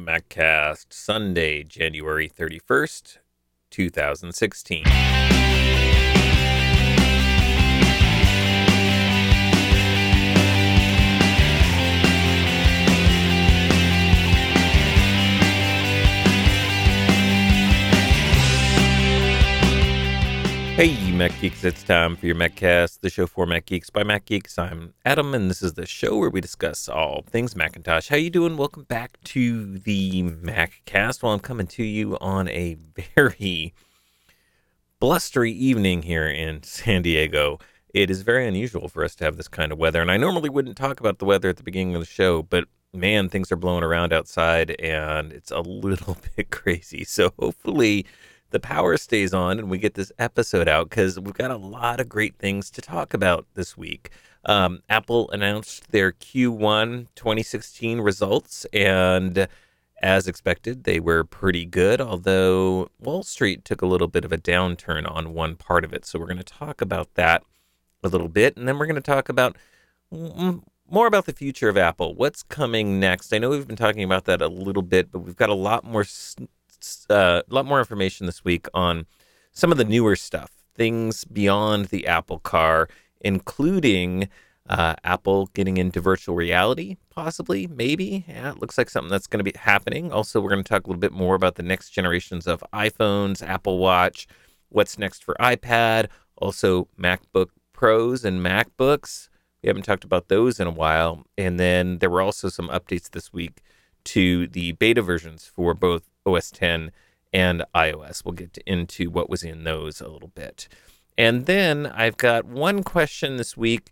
MacCast, Sunday, January 31st, 2016. Hey, Mac Geeks, it's time for your MacCast, the show for Mac Geeks by Mac Geeks. I'm Adam, and this is the show where we discuss all things Macintosh. How you doing? Welcome back to the MacCast. Well, I'm coming to you on a very blustery evening here in San Diego. It is very unusual for us to have this kind of weather, and I normally wouldn't talk about the weather at the beginning of the show, but man, things are blowing around outside, and it's a little bit crazy. So hopefully the power stays on and we get this episode out, because we've got a lot of great things to talk about this week. Apple announced their Q1 2016 results, and as expected, they were pretty good, although Wall Street took a little bit of a downturn on one part of it. So we're going to talk about that a little bit, and then we're going to talk about more about the future of Apple. What's coming next? I know we've been talking about that a little bit, but we've got a lot more information this week on some of the newer stuff, things beyond the Apple car, including Apple getting into virtual reality, possibly, maybe. Yeah, it looks like something that's going to be happening. Also, we're going to talk a little bit more about the next generations of iPhones, Apple Watch, what's next for iPad, also MacBook Pros and MacBooks. We haven't talked about those in a while. And then there were also some updates this week to the beta versions for both OS X and iOS. We'll get into what was in those a little bit. And then I've got one question this week,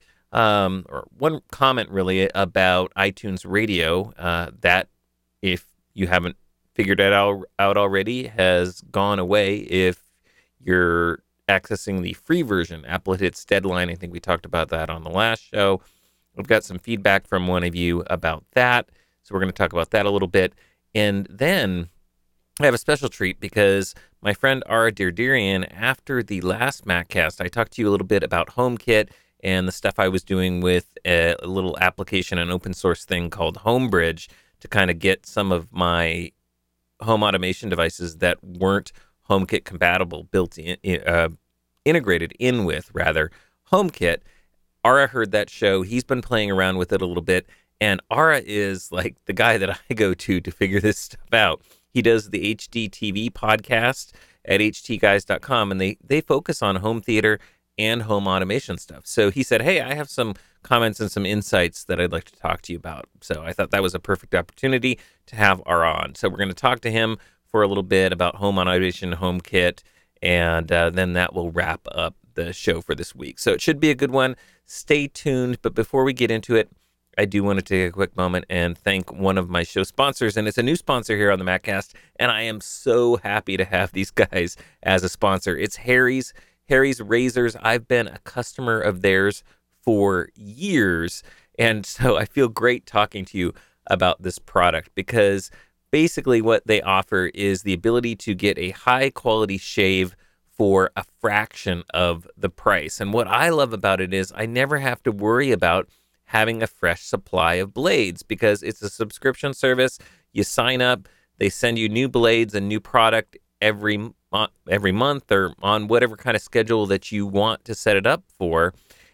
or one comment really, about iTunes Radio, that, if you haven't figured it out already, has gone away if you're accessing the free version. Apple hit its deadline. I think we talked about that on the last show. We've got some feedback from one of you about that, so we're going to talk about that a little bit. And then I have a special treat, because my friend Ara Derderian, after the last MacCast, I talked to you a little bit about HomeKit and the stuff I was doing with a little application, an open source thing called HomeBridge, to kind of get some of my home automation devices that weren't HomeKit compatible built in, integrated in with, rather, HomeKit. Ara heard that show. He's been playing around with it a little bit, and Ara is like the guy that I go to figure this stuff out. He does the HDTV podcast at htguys.com, and they focus on home theater and home automation stuff. So he said, hey, I have some comments and some insights that I'd like to talk to you about. So I thought that was a perfect opportunity to have Ara on. So we're going to talk to him for a little bit about home automation, HomeKit, and then that will wrap up the show for this week. So it should be a good one. Stay tuned. But before we get into it, I do want to take a quick moment and thank one of my show sponsors, and it's a new sponsor here on the MacCast, and I am so happy to have these guys as a sponsor. It's Harry's Razors. I've been a customer of theirs for years, and so I feel great talking to you about this product, because basically what they offer is the ability to get a high-quality shave for a fraction of the price. And what I love about it is I never have to worry about having a fresh supply of blades, because it's a subscription service. You sign up, they send you new blades and new product every month, or on whatever kind of schedule that you want to set it up for.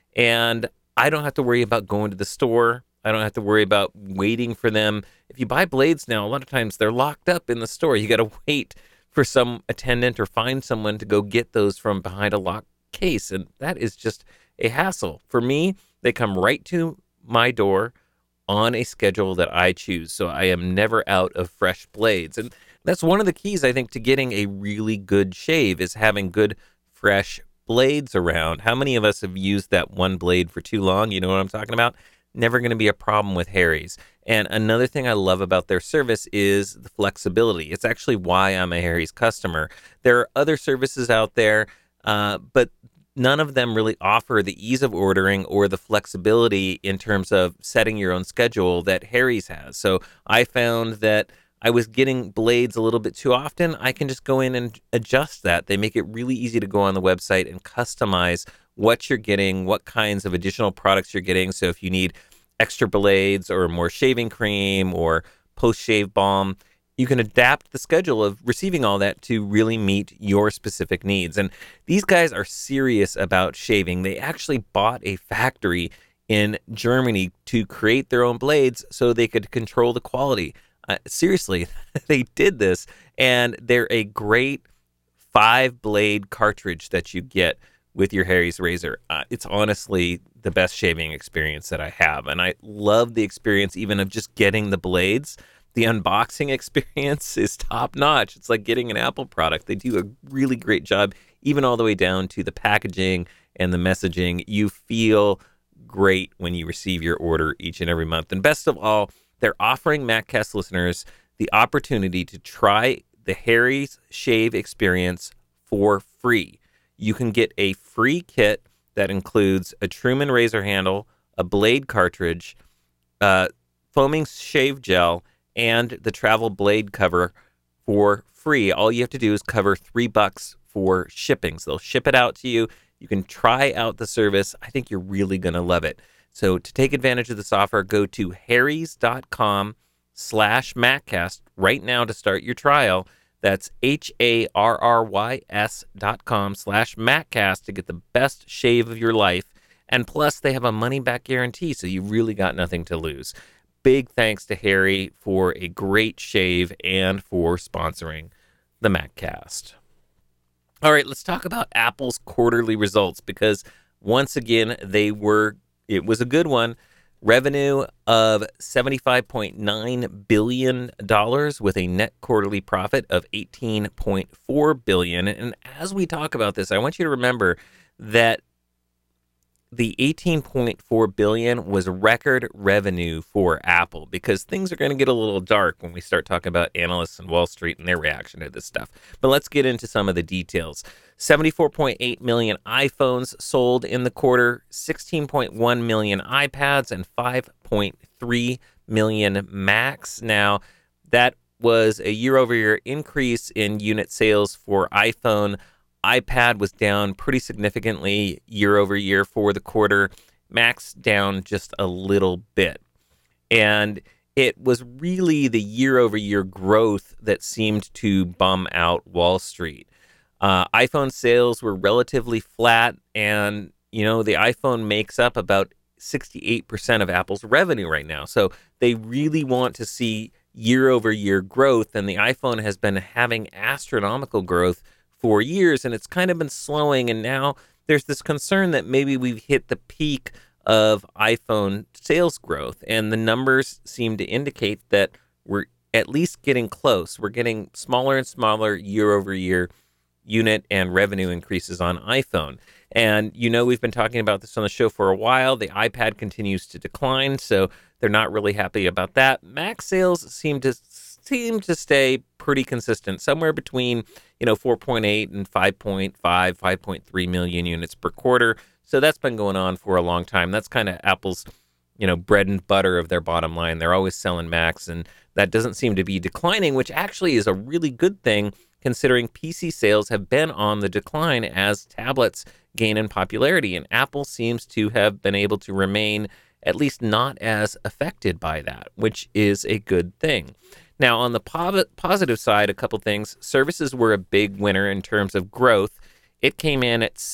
And I don't have to worry about going to the store. I don't have to worry about waiting for them. If you buy blades now, a lot of times they're locked up in the store. You got to wait for some attendant or find someone to go get those from behind a locked case, and that is just a hassle. For me, they come right to my door on a schedule that I choose, so I am never out of fresh blades. And that's one of the keys, I think, to getting a really good shave, is having good, fresh blades around. How many of us have used that one blade for too long? You know what I'm talking about? Never going to be a problem with Harry's. And another thing I love about their service is the flexibility. It's actually why I'm a Harry's customer. There are other services out there, but none of them really offer the ease of ordering or the flexibility in terms of setting your own schedule that Harry's has. So I found that I was getting blades a little bit too often. I can just go in and adjust that. They make it really easy to go on the website and customize what you're getting, what kinds of additional products you're getting. So if you need extra blades or more shaving cream or post-shave balm, you can adapt the schedule of receiving all that to really meet your specific needs. And these guys are serious about shaving. They actually bought a factory in Germany to create their own blades so they could control the quality. Seriously, they did this, and they're a great 5-blade cartridge that you get with your Harry's razor. It's honestly the best shaving experience that I have, and I love the experience even of just getting the blades. The unboxing experience is top notch. It's like getting an Apple product. They do a really great job, even all the way down to the packaging and the messaging. You feel great when you receive your order each and every month. And best of all, they're offering MacCast listeners the opportunity to try the Harry's Shave experience for free. You can get a free kit that includes a Truman razor handle, a blade cartridge, foaming shave gel, and the travel blade cover for free. All you have to do is cover $3 for shipping. So they'll ship it out to you. You can try out the service. I think you're really going to love it. So to take advantage of this offer, go to harrys.com/MacCast right now to start your trial. That's HARRYS.com/MacCast to get the best shave of your life. And plus, they have a money-back guarantee, so you really got nothing to lose. Big thanks to Harry for a great shave and for sponsoring the MacCast. All right, let's talk about Apple's quarterly results, because once again, it was a good one. Revenue of $75.9 billion with a net quarterly profit of $18.4 billion. And as we talk about this, I want you to remember that the $18.4 billion was record revenue for Apple, because things are going to get a little dark when we start talking about analysts and Wall Street and their reaction to this stuff. But let's get into some of the details. 74.8 million iPhones sold in the quarter, 16.1 million iPads, and 5.3 million Macs. Now, that was a year-over-year increase in unit sales for iPhone. iPad was down pretty significantly year over year for the quarter. Macs down just a little bit. And it was really the year over year growth that seemed to bum out Wall Street. iPhone sales were relatively flat, and, the iPhone makes up about 68% of Apple's revenue right now. So they really want to see year over year growth, and the iPhone has been having astronomical growth for years, and it's kind of been slowing, and now there's this concern that maybe we've hit the peak of iPhone sales growth, and the numbers seem to indicate that we're at least getting close. We're getting smaller and smaller year-over-year unit and revenue increases on iPhone. And we've been talking about this on the show for a while. The iPad continues to decline, so they're not really happy about that. Mac sales seem to stay pretty consistent, somewhere between 4.8 and 5.3 million units per quarter. So that's been going on for a long time. That's kind of Apple's bread and butter of their bottom line. They're always selling Macs, and that doesn't seem to be declining, which actually is a really good thing, considering PC sales have been on the decline as tablets gain in popularity, and Apple seems to have been able to remain at least not as affected by that, which is a good thing. Now, on the positive side, a couple things. Services were a big winner in terms of growth. It came in at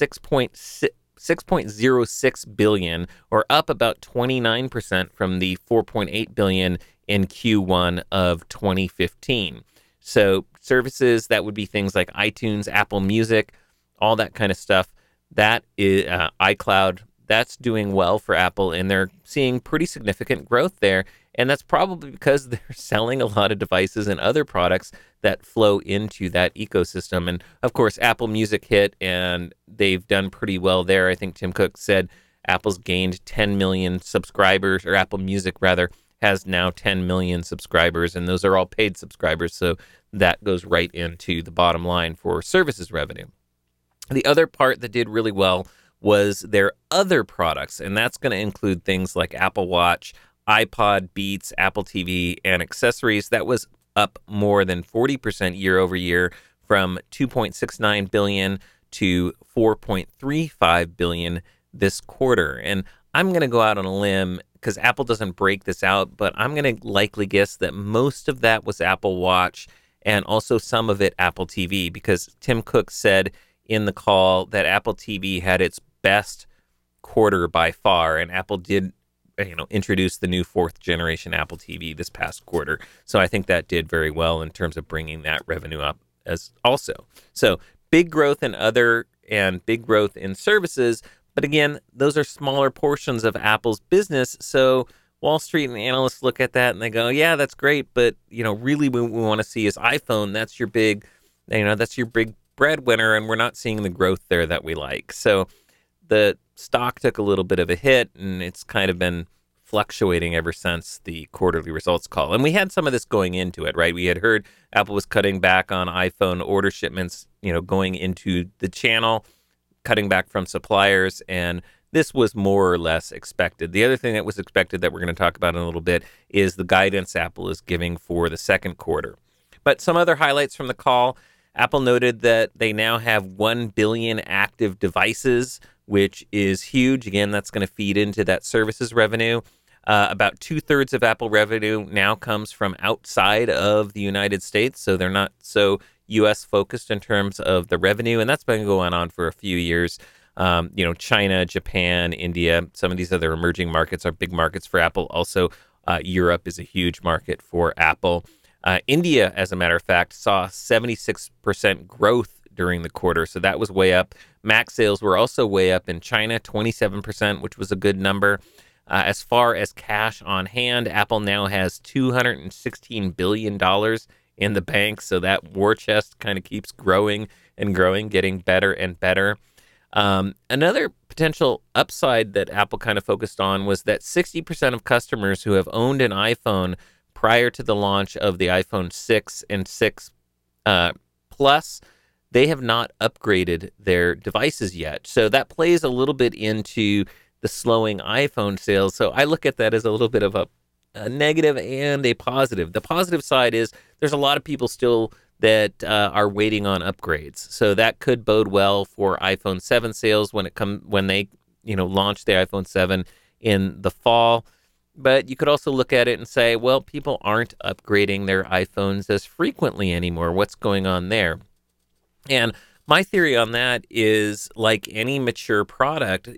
$6.06 billion, or up about 29% from the $4.8 billion in Q1 of 2015. So services, that would be things like iTunes, Apple Music, all that kind of stuff. That is iCloud. That's doing well for Apple, and they're seeing pretty significant growth there. And that's probably because they're selling a lot of devices and other products that flow into that ecosystem. And of course, Apple Music hit, and they've done pretty well there. I think Tim Cook said Apple's gained 10 million subscribers, or Apple Music rather, has now 10 million subscribers, and those are all paid subscribers. So that goes right into the bottom line for services revenue. The other part that did really well was their other products, and that's going to include things like Apple Watch, iPod, Beats, Apple TV, and accessories. That was up more than 40% year over year, from $2.69 billion to $4.35 billion this quarter. And I'm going to go out on a limb because Apple doesn't break this out, but I'm going to likely guess that most of that was Apple Watch and also some of it Apple TV, because Tim Cook said in the call that Apple TV had its best quarter by far, and Apple did introduce the new fourth generation Apple TV this past quarter. So I think that did very well in terms of bringing that revenue up as also. So big growth in other and big growth in services. But again, those are smaller portions of Apple's business. So Wall Street and analysts look at that and they go, yeah, that's great. But, really what we want to see is iPhone. That's your big breadwinner. And we're not seeing the growth there that we like. So the stock took a little bit of a hit, and it's kind of been fluctuating ever since the quarterly results call. And we had some of this going into it, right? We had heard Apple was cutting back on iPhone order shipments, going into the channel, cutting back from suppliers, and this was more or less expected. The other thing that was expected that we're going to talk about in a little bit is the guidance Apple is giving for the second quarter. But some other highlights from the call: Apple noted that they now have 1 billion active devices, which is huge. Again, that's going to feed into that services revenue. About 2/3 of Apple revenue now comes from outside of the United States, so they're not so U.S. focused in terms of the revenue, and that's been going on for a few years. China, Japan, India, some of these other emerging markets are big markets for Apple. Also, Europe is a huge market for Apple. India, as a matter of fact, saw 76% growth during the quarter, so that was way up. Mac sales were also way up in China, 27%, which was a good number. As far as cash on hand, Apple now has $216 billion in the bank, so that war chest kind of keeps growing and growing, getting better and better. Another potential upside that Apple kind of focused on was that 60% of customers who have owned an iPhone prior to the launch of the iPhone 6 and 6 Plus, they have not upgraded their devices yet. So that plays a little bit into the slowing iPhone sales. So I look at that as a little bit of a negative and a positive. The positive side is there's a lot of people still that are waiting on upgrades. So that could bode well for iPhone 7 sales when they launch the iPhone 7 in the fall. But you could also look at it and say, well, people aren't upgrading their iPhones as frequently anymore. What's going on there? And my theory on that is, like any mature product,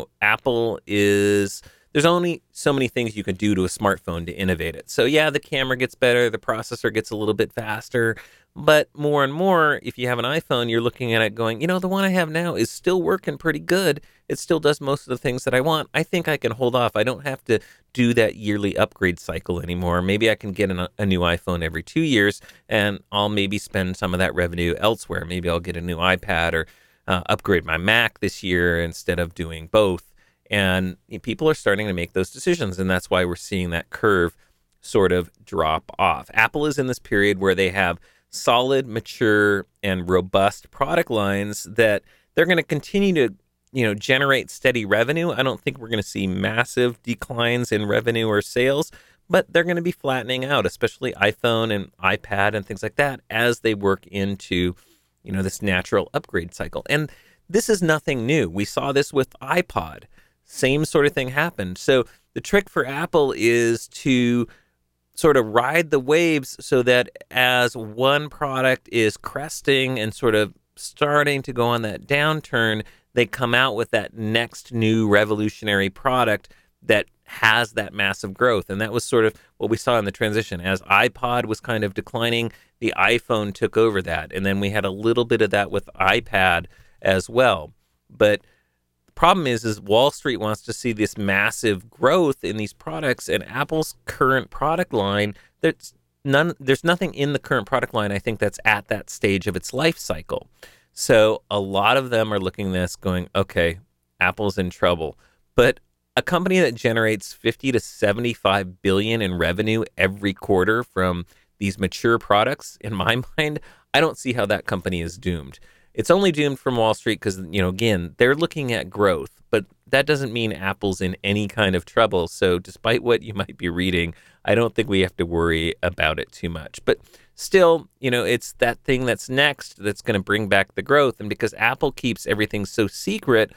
there's only so many things you can do to a smartphone to innovate it. So yeah, the camera gets better, the processor gets a little bit faster, but more and more, if you have an iPhone, you're looking at it going, the one I have now is still working pretty good. It still does most of the things that I want. I think I can hold off. I don't have to do that yearly upgrade cycle anymore. Maybe I can get a new iPhone every 2 years, and I'll maybe spend some of that revenue elsewhere. Maybe I'll get a new iPad or upgrade my Mac this year instead of doing both. And people are starting to make those decisions, and that's why we're seeing that curve sort of drop off. Apple is in this period where they have solid, mature, and robust product lines that they're going to continue to generate steady revenue. I don't think we're going to see massive declines in revenue or sales, but they're going to be flattening out, especially iPhone and iPad and things like that, as they work into this natural upgrade cycle. And this is nothing new. We saw this with iPod. Same sort of thing happened. So the trick for Apple is to sort of ride the waves so that as one product is cresting and sort of starting to go on that downturn, they come out with that next new revolutionary product that has that massive growth. And that was sort of what we saw in the transition. As iPod was kind of declining, the iPhone took over that. And then we had a little bit of that with iPad as well. But problem is Wall Street wants to see this massive growth in these products, and Apple's current product line, there's nothing in the current product line, I think, that's at that stage of its life cycle. So a lot of them are looking at this going, okay, Apple's in trouble. But a company that generates 50 to 75 billion in revenue every quarter from these mature products, in my mind, I don't see how that company is doomed. It's only doomed from Wall Street because, again, they're looking at growth, but that doesn't mean Apple's in any kind of trouble. So despite what you might be reading, I don't think we have to worry about it too much. But still, it's that thing that's next that's going to bring back the growth. And because Apple keeps everything so secret,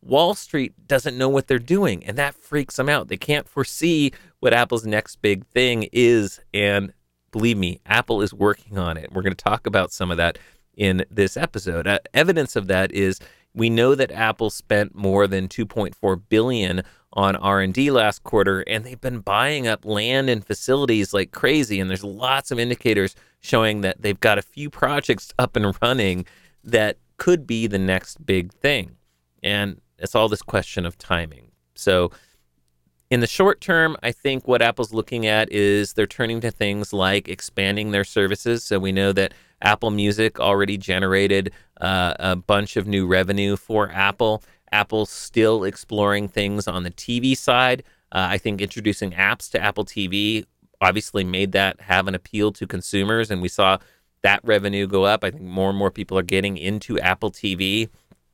Wall Street doesn't know what they're doing, and that freaks them out. They can't foresee what Apple's next big thing is, and believe me, Apple is working on it. We're going to talk about some of that in this episode. Evidence of that is we know that Apple spent more than $2.4 billion on R&D last quarter, and they've been buying up land and facilities like crazy, and there's lots of indicators showing that they've got a few projects up and running that could be the next big thing. And it's all this question of timing. So in the short term, I think what Apple's looking at is they're turning to things like expanding their services. So we know that Apple Music already generated a bunch of new revenue for Apple. Apple's still exploring things on the TV side. I think introducing apps to Apple TV obviously made that have an appeal to consumers, and we saw that revenue go up. I think more and more people are getting into Apple TV.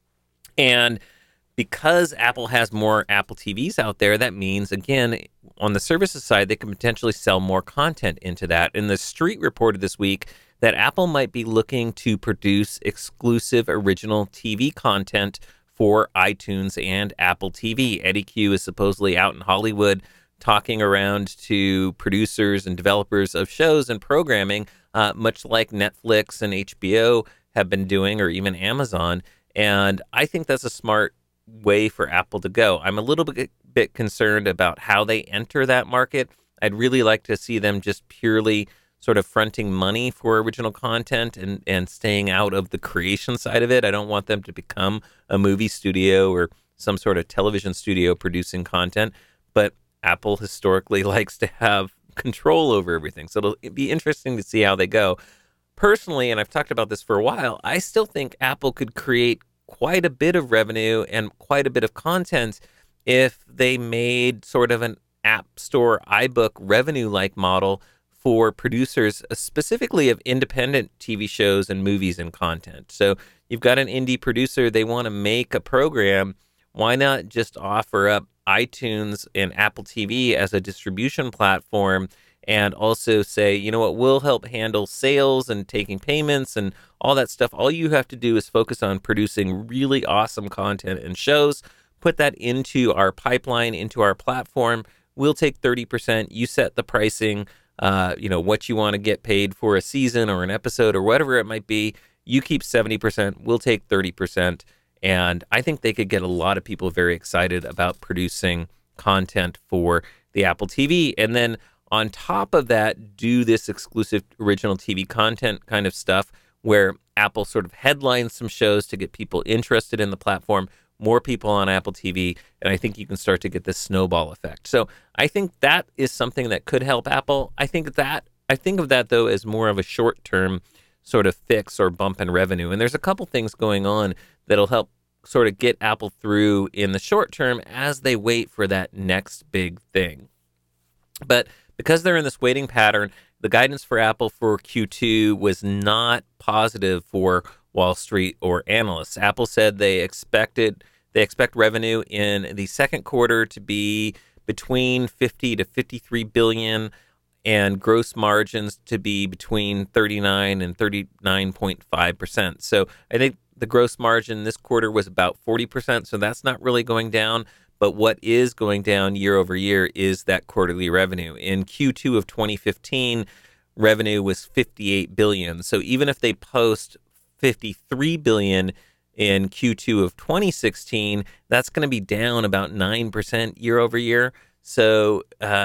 And because Apple has more Apple TVs out there, that means, again, on the services side, they can potentially sell more content into that. And the Street reported this week that Apple might be looking to produce exclusive original TV content for iTunes and Apple TV. Eddie Q is supposedly out in Hollywood talking around to producers and developers of shows and programming, much like Netflix and HBO have been doing, or even Amazon. And I think that's a smart way for Apple to go. I'm a little bit concerned about how they enter that market. I'd really like to see them just purely sort of fronting money for original content and staying out of the creation side of it. I don't want them to become a movie studio or some sort of television studio producing content, but Apple historically likes to have control over everything. So it'll be interesting to see how they go. Personally, and I've talked about this for a while, I still think Apple could create quite a bit of revenue and quite a bit of content if they made sort of an App Store iBook revenue-like model for producers, specifically of independent TV shows and movies and content. So you've got an indie producer, they want to make a program. Why not just offer up iTunes and Apple TV as a distribution platform, and also say, you know what, we'll help handle sales and taking payments and all that stuff. All you have to do is focus on producing really awesome content and shows, put that into our pipeline, into our platform. We'll take 30%. You set the pricing, what you want to get paid for a season or an episode or whatever it might be. You keep 70%. We'll take 30%. And I think they could get a lot of people very excited about producing content for the Apple TV. And then on top of that, do this exclusive original TV content kind of stuff where Apple sort of headlines some shows to get people interested in the platform, more people on Apple TV, and I think you can start to get this snowball effect. So I think that is something that could help Apple. I think of that, though, as more of a short-term sort of fix or bump in revenue. And there's a couple things going on that'll help sort of get Apple through in the short term as they wait for that next big thing. But because they're in this waiting pattern, the guidance for Apple for Q2 was not positive for Wall Street or analysts. Apple said they expect revenue in the second quarter to be between 50 to 53 billion and gross margins to be between 39 and 39.5%. So I think the gross margin this quarter was about 40%, so that's not really going down. But what is going down year over year is that quarterly revenue. In Q2 of 2015, revenue was 58 billion. So even if they post 53 billion in Q2 of 2016, that's going to be down about 9% year over year. So,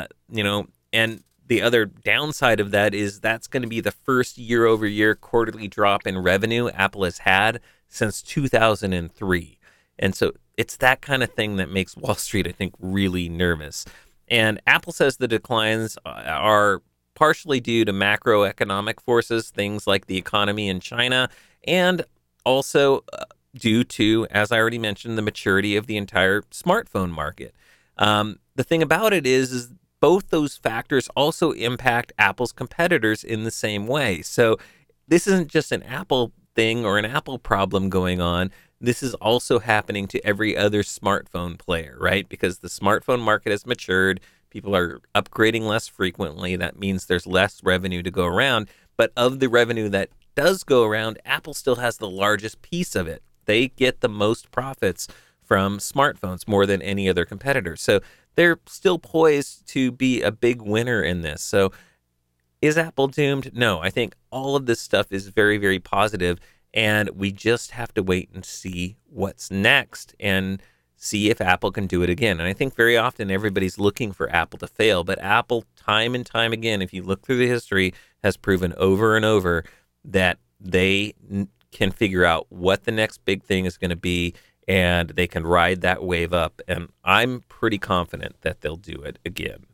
and the other downside of that is that's going to be the first year over year quarterly drop in revenue Apple has had since 2003. And so it's that kind of thing that makes Wall Street, I think, really nervous. And Apple says the declines are partially due to macroeconomic forces, things like the economy in China, and also due to, as I already mentioned, the maturity of the entire smartphone market. The thing about it is both those factors also impact Apple's competitors in the same way. So this isn't just an Apple thing or an Apple problem going on. This is also happening to every other smartphone player, right? Because the smartphone market has matured. People are upgrading less frequently. That means there's less revenue to go around. But of the revenue that does go around, Apple still has the largest piece of it. They get the most profits from smartphones more than any other competitor. So they're still poised to be a big winner in this. So is Apple doomed? No, I think all of this stuff is very, very positive, and we just have to wait and see what's next and see if Apple can do it again. And I think very often everybody's looking for Apple to fail, but Apple, time and time again, if you look through the history, has proven over and over that they can figure out what the next big thing is going to be, and they can ride that wave up. And I'm pretty confident that they'll do it again.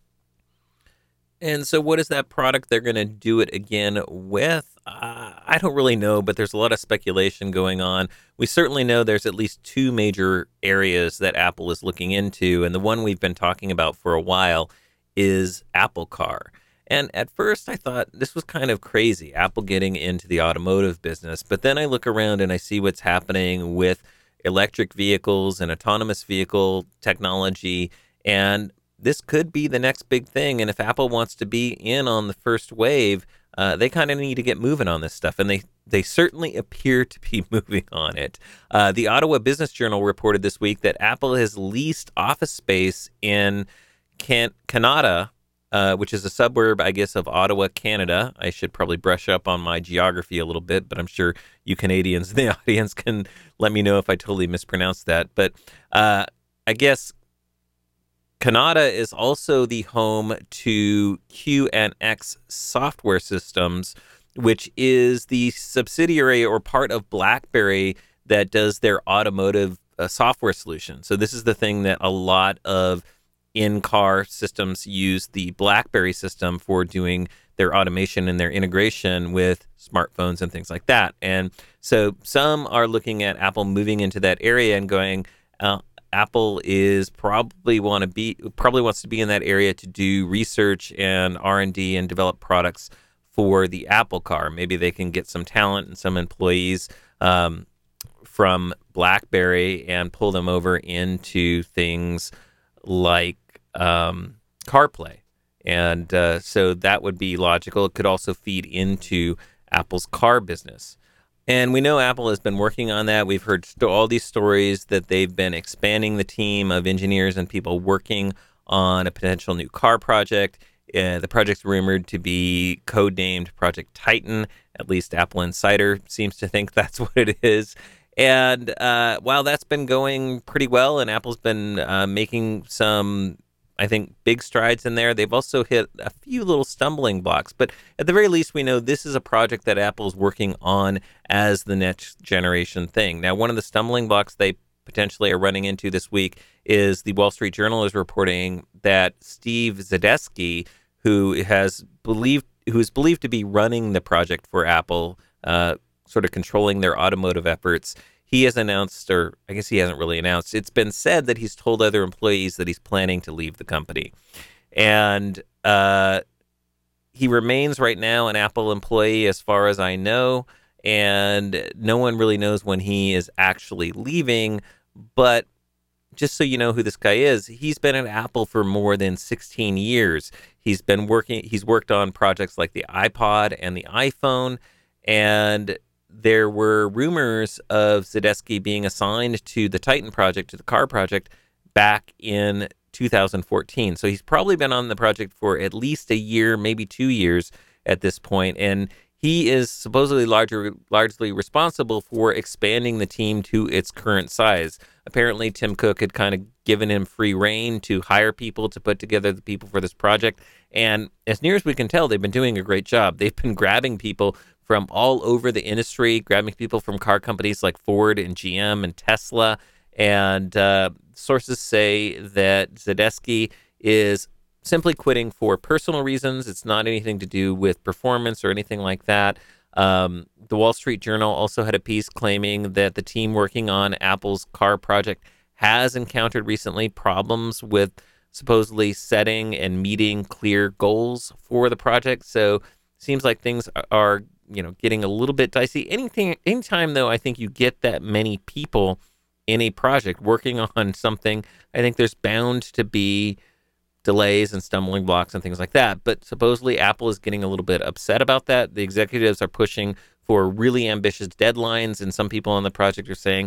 And so what is that product they're going to do it again with? I don't really know, but there's a lot of speculation going on. We certainly know there's at least two major areas that Apple is looking into, and the one we've been talking about for a while is Apple Car. And at first I thought this was kind of crazy, Apple getting into the automotive business, but then I look around and I see what's happening with electric vehicles and autonomous vehicle technology, and this could be the next big thing. And if Apple wants to be in on the first wave, they kind of need to get moving on this stuff. And they certainly appear to be moving on it. The Ottawa Business Journal reported this week that Apple has leased office space in Canada, which is a suburb, I guess, of Ottawa, Canada. I should probably brush up on my geography a little bit, but I'm sure you Canadians in the audience can let me know if I totally mispronounced that. But I guess Canada is also the home to QNX Software Systems, which is the subsidiary or part of BlackBerry that does their automotive software solution. So this is the thing that a lot of in-car systems use the BlackBerry system for doing their automation and their integration with smartphones and things like that. And so some are looking at Apple moving into that area and going, Apple is probably wants to be in that area to do research and R&D and develop products for the Apple Car. Maybe they can get some talent and some employees from BlackBerry and pull them over into things like CarPlay. And so that would be logical. It could also feed into Apple's car business. And we know Apple has been working on that. We've heard all these stories that they've been expanding the team of engineers and people working on a potential new car project. The project's rumored to be codenamed Project Titan. At least Apple Insider seems to think that's what it is. And while that's been going pretty well and Apple's been making some, I think, big strides in there, they've also hit a few little stumbling blocks. But at the very least, we know this is a project that Apple's working on as the next generation thing. Now, one of the stumbling blocks they potentially are running into this week is the Wall Street Journal is reporting that Steve Zadesky, who is believed to be running the project for Apple, sort of controlling their automotive efforts, he has announced, or I guess he hasn't really announced, it's been said that he's told other employees that he's planning to leave the company. And he remains right now an Apple employee as far as I know, and no one really knows when he is actually leaving. But just so you know who this guy is, he's been at Apple for more than 16 years. He's worked on projects like the iPod and the iPhone, and there were rumors of Zadesky being assigned to the Titan project, to the car project, back in 2014. So he's probably been on the project for at least a year, maybe 2 years at this point. And he is supposedly largely responsible for expanding the team to its current size. Apparently, Tim Cook had kind of given him free rein to hire people to put together the people for this project. And as near as we can tell, they've been doing a great job. They've been grabbing people from all over the industry, grabbing people from car companies like Ford and GM and Tesla. And sources say that Zadesky is simply quitting for personal reasons. It's not anything to do with performance or anything like that. The Wall Street Journal also had a piece claiming that the team working on Apple's car project has encountered recently problems with supposedly setting and meeting clear goals for the project. So it seems like things are getting a little bit dicey. Anytime, though, I think you get that many people in a project working on something, I think there's bound to be delays and stumbling blocks and things like that. But supposedly Apple is getting a little bit upset about that. The executives are pushing for really ambitious deadlines, and some people on the project are saying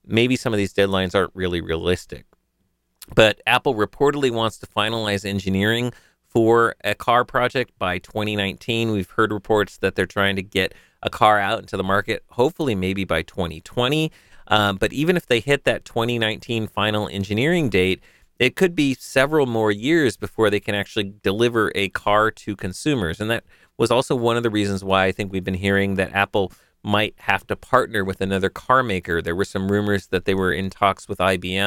maybe some of these deadlines aren't really realistic. But Apple reportedly wants to finalize engineering for a car project by 2019. We've heard reports that they're trying to get a car out into the market, hopefully maybe by 2020. But even if they hit that 2019 final engineering date, it could be several more years before they can actually deliver a car to consumers. And that was also one of the reasons why I think we've been hearing that Apple might have to partner with another car maker. There were some rumors that they were in talks with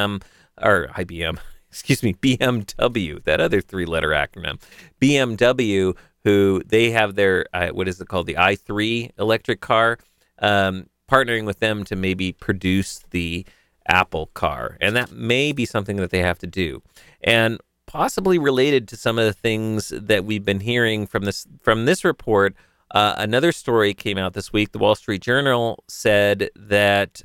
BMW, that other three-letter acronym, BMW, who they have their, what is it called, the i3 electric car, partnering with them to maybe produce the Apple car. And that may be something that they have to do. And possibly related to some of the things that we've been hearing from this report, another story came out this week. The Wall Street Journal said that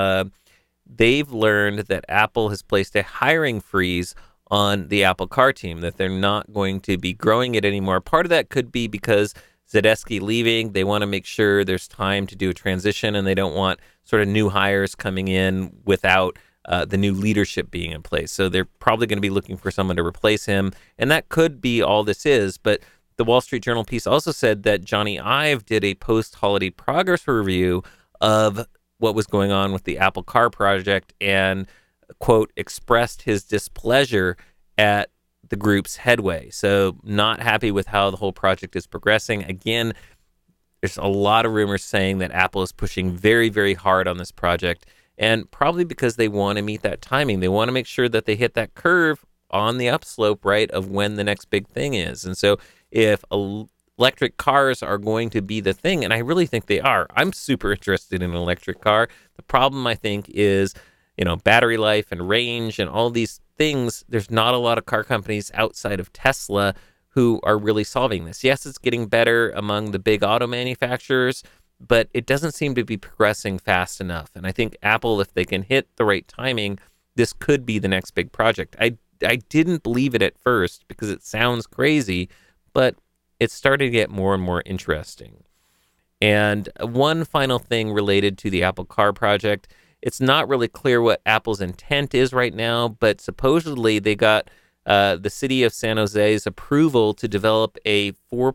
they've learned that Apple has placed a hiring freeze on the Apple Car team, that they're not going to be growing it anymore. Part of that could be because Zadesky leaving. They want to make sure there's time to do a transition, and they don't want sort of new hires coming in without the new leadership being in place. So they're probably going to be looking for someone to replace him, and that could be all this is. But the Wall Street Journal piece also said that Johnny Ive did a post-holiday progress review of what was going on with the Apple Car project and, quote, expressed his displeasure at the group's headway. So not happy with how the whole project is progressing. Again, there's a lot of rumors saying that Apple is pushing very, very hard on this project, and probably because they want to meet that timing. They want to make sure that they hit that curve on the upslope, right, of when the next big thing is. And so if electric cars are going to be the thing, and I really think they are. I'm super interested in an electric car. The problem, I think, is, battery life and range and all these things. There's not a lot of car companies outside of Tesla who are really solving this. Yes, it's getting better among the big auto manufacturers, but it doesn't seem to be progressing fast enough. And I think Apple, if they can hit the right timing, this could be the next big project. I didn't believe it at first because it sounds crazy, but it's starting to get more and more interesting. And one final thing related to the Apple Car project, it's not really clear what Apple's intent is right now, but supposedly they got the city of San Jose's approval to develop a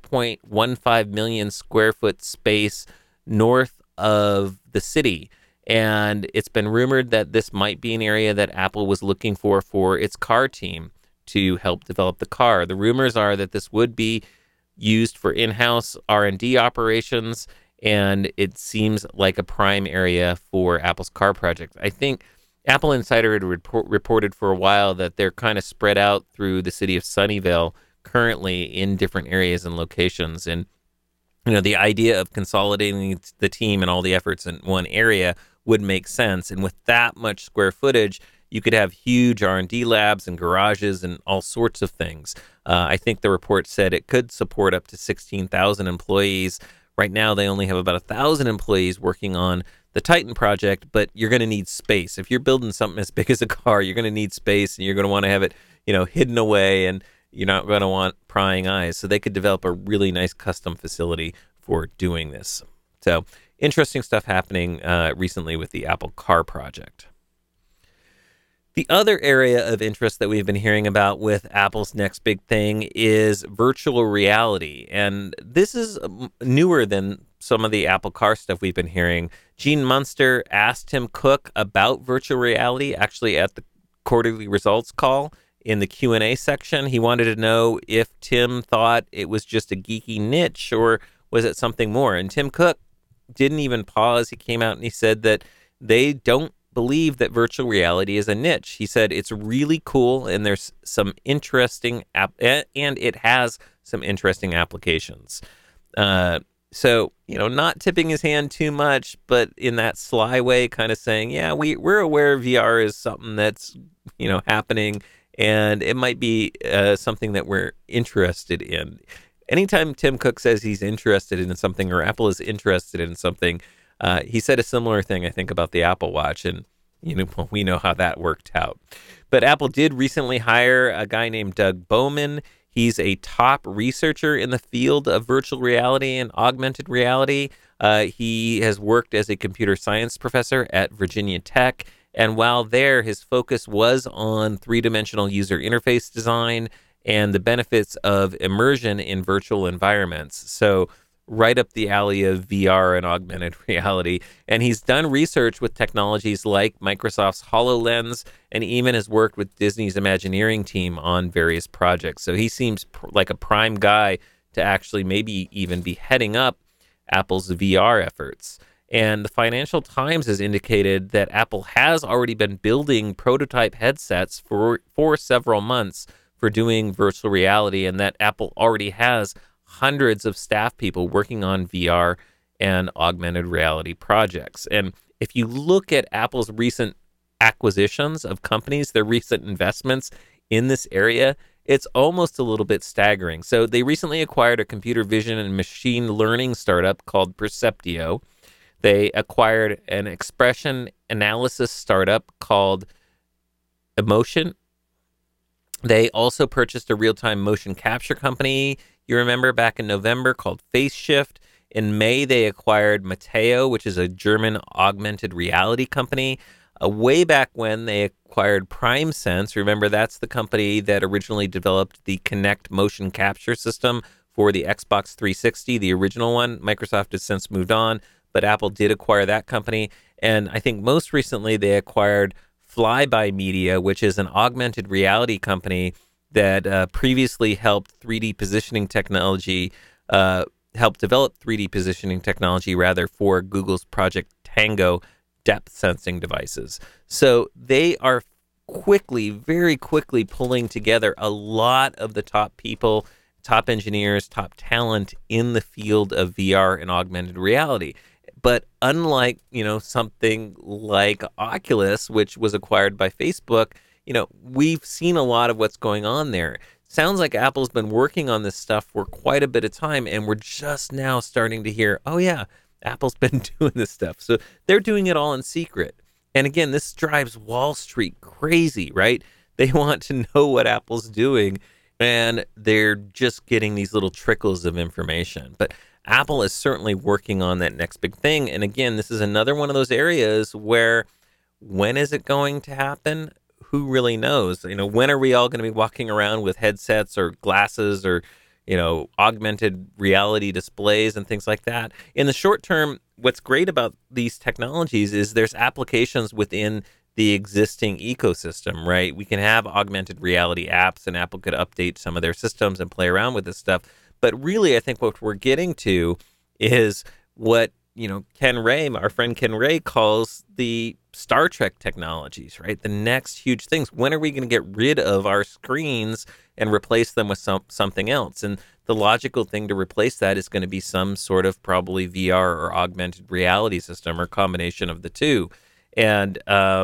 4.15 million square foot space north of the city. And it's been rumored that this might be an area that Apple was looking for its car team to help develop the car. The rumors are that this would be used for in-house R&D operations, and it seems like a prime area for Apple's car project. I think Apple Insider had reported for a while that they're kind of spread out through the city of Sunnyvale currently in different areas and locations. And, the idea of consolidating the team and all the efforts in one area would make sense. And with that much square footage, you could have huge R&D labs and garages and all sorts of things. I think the report said it could support up to 16,000 employees. Right now, they only have about 1,000 employees working on the Titan project, but you're going to need space. If you're building something as big as a car, you're going to need space, and you're going to want to have it, hidden away, and you're not going to want prying eyes. So they could develop a really nice custom facility for doing this. So interesting stuff happening recently with the Apple Car project. The other area of interest that we've been hearing about with Apple's next big thing is virtual reality. And this is newer than some of the Apple Car stuff we've been hearing. Gene Munster asked Tim Cook about virtual reality, actually at the quarterly results call in the Q&A section. He wanted to know if Tim thought it was just a geeky niche or was it something more. And Tim Cook didn't even pause. He came out and he said that they don't believe that virtual reality is a niche. He said it's really cool and there's some interesting and it has some interesting applications. So, not tipping his hand too much, but in that sly way, kind of saying, yeah, we're aware VR is something that's, happening, and it might be something that we're interested in. Anytime Tim Cook says he's interested in something or Apple is interested in something, he said a similar thing, I think, about the Apple Watch, and we know how that worked out. But Apple did recently hire a guy named Doug Bowman. He's a top researcher in the field of virtual reality and augmented reality. He has worked as a computer science professor at Virginia Tech, And while there, his focus was on three-dimensional user interface design and the benefits of immersion in virtual environments. So right up the alley of VR and augmented reality. And he's done research with technologies like Microsoft's HoloLens, and even has worked with Disney's Imagineering team on various projects. So he seems like a prime guy to actually maybe even be heading up Apple's VR efforts. And the Financial Times has indicated that Apple has already been building prototype headsets for several months for doing virtual reality, and that Apple already has hundreds of staff people working on VR and augmented reality projects. And if you look at Apple's recent acquisitions of companies, their recent investments in this area, it's almost a little bit staggering. So they recently acquired a computer vision and machine learning startup called Perceptio. They acquired an expression analysis startup called Emotion. They also purchased a real-time motion capture company, you remember, back in November, called FaceShift. In May, they acquired Mateo, which is a German augmented reality company. Way back when, they acquired PrimeSense. Remember, that's the company that originally developed the Kinect motion capture system for the Xbox 360, the original one. Microsoft has since moved on, but Apple did acquire that company. And I think most recently, they acquired Flyby Media, which is an augmented reality company that previously helped 3D positioning technology, helped develop 3D positioning technology, rather, for Google's Project Tango depth sensing devices. So they are very quickly pulling together a lot of the top people, top engineers, top talent in the field of VR and augmented reality. But unlike, something like Oculus, which was acquired by Facebook, we've seen a lot of what's going on there. Sounds like Apple's been working on this stuff for quite a bit of time, and we're just now starting to hear, oh yeah, Apple's been doing this stuff. So they're doing it all in secret. And again, this drives Wall Street crazy, right? They want to know what Apple's doing, and they're just getting these little trickles of information. But Apple is certainly working on that next big thing. And again, this is another one of those areas where, when is it going to happen? Who really knows? When are we all going to be walking around with headsets or glasses or, augmented reality displays and things like that? In the short term, what's great about these technologies is there's applications within the existing ecosystem, right? We can have augmented reality apps, and Apple could update some of their systems and play around with this stuff. But really, I think what we're getting to is what, Ken Ray, our friend Ken Ray, calls the Star Trek technologies, right? The next huge things. When are we going to get rid of our screens and replace them with something else? And the logical thing to replace that is going to be some sort of probably VR or augmented reality system or combination of the two. And,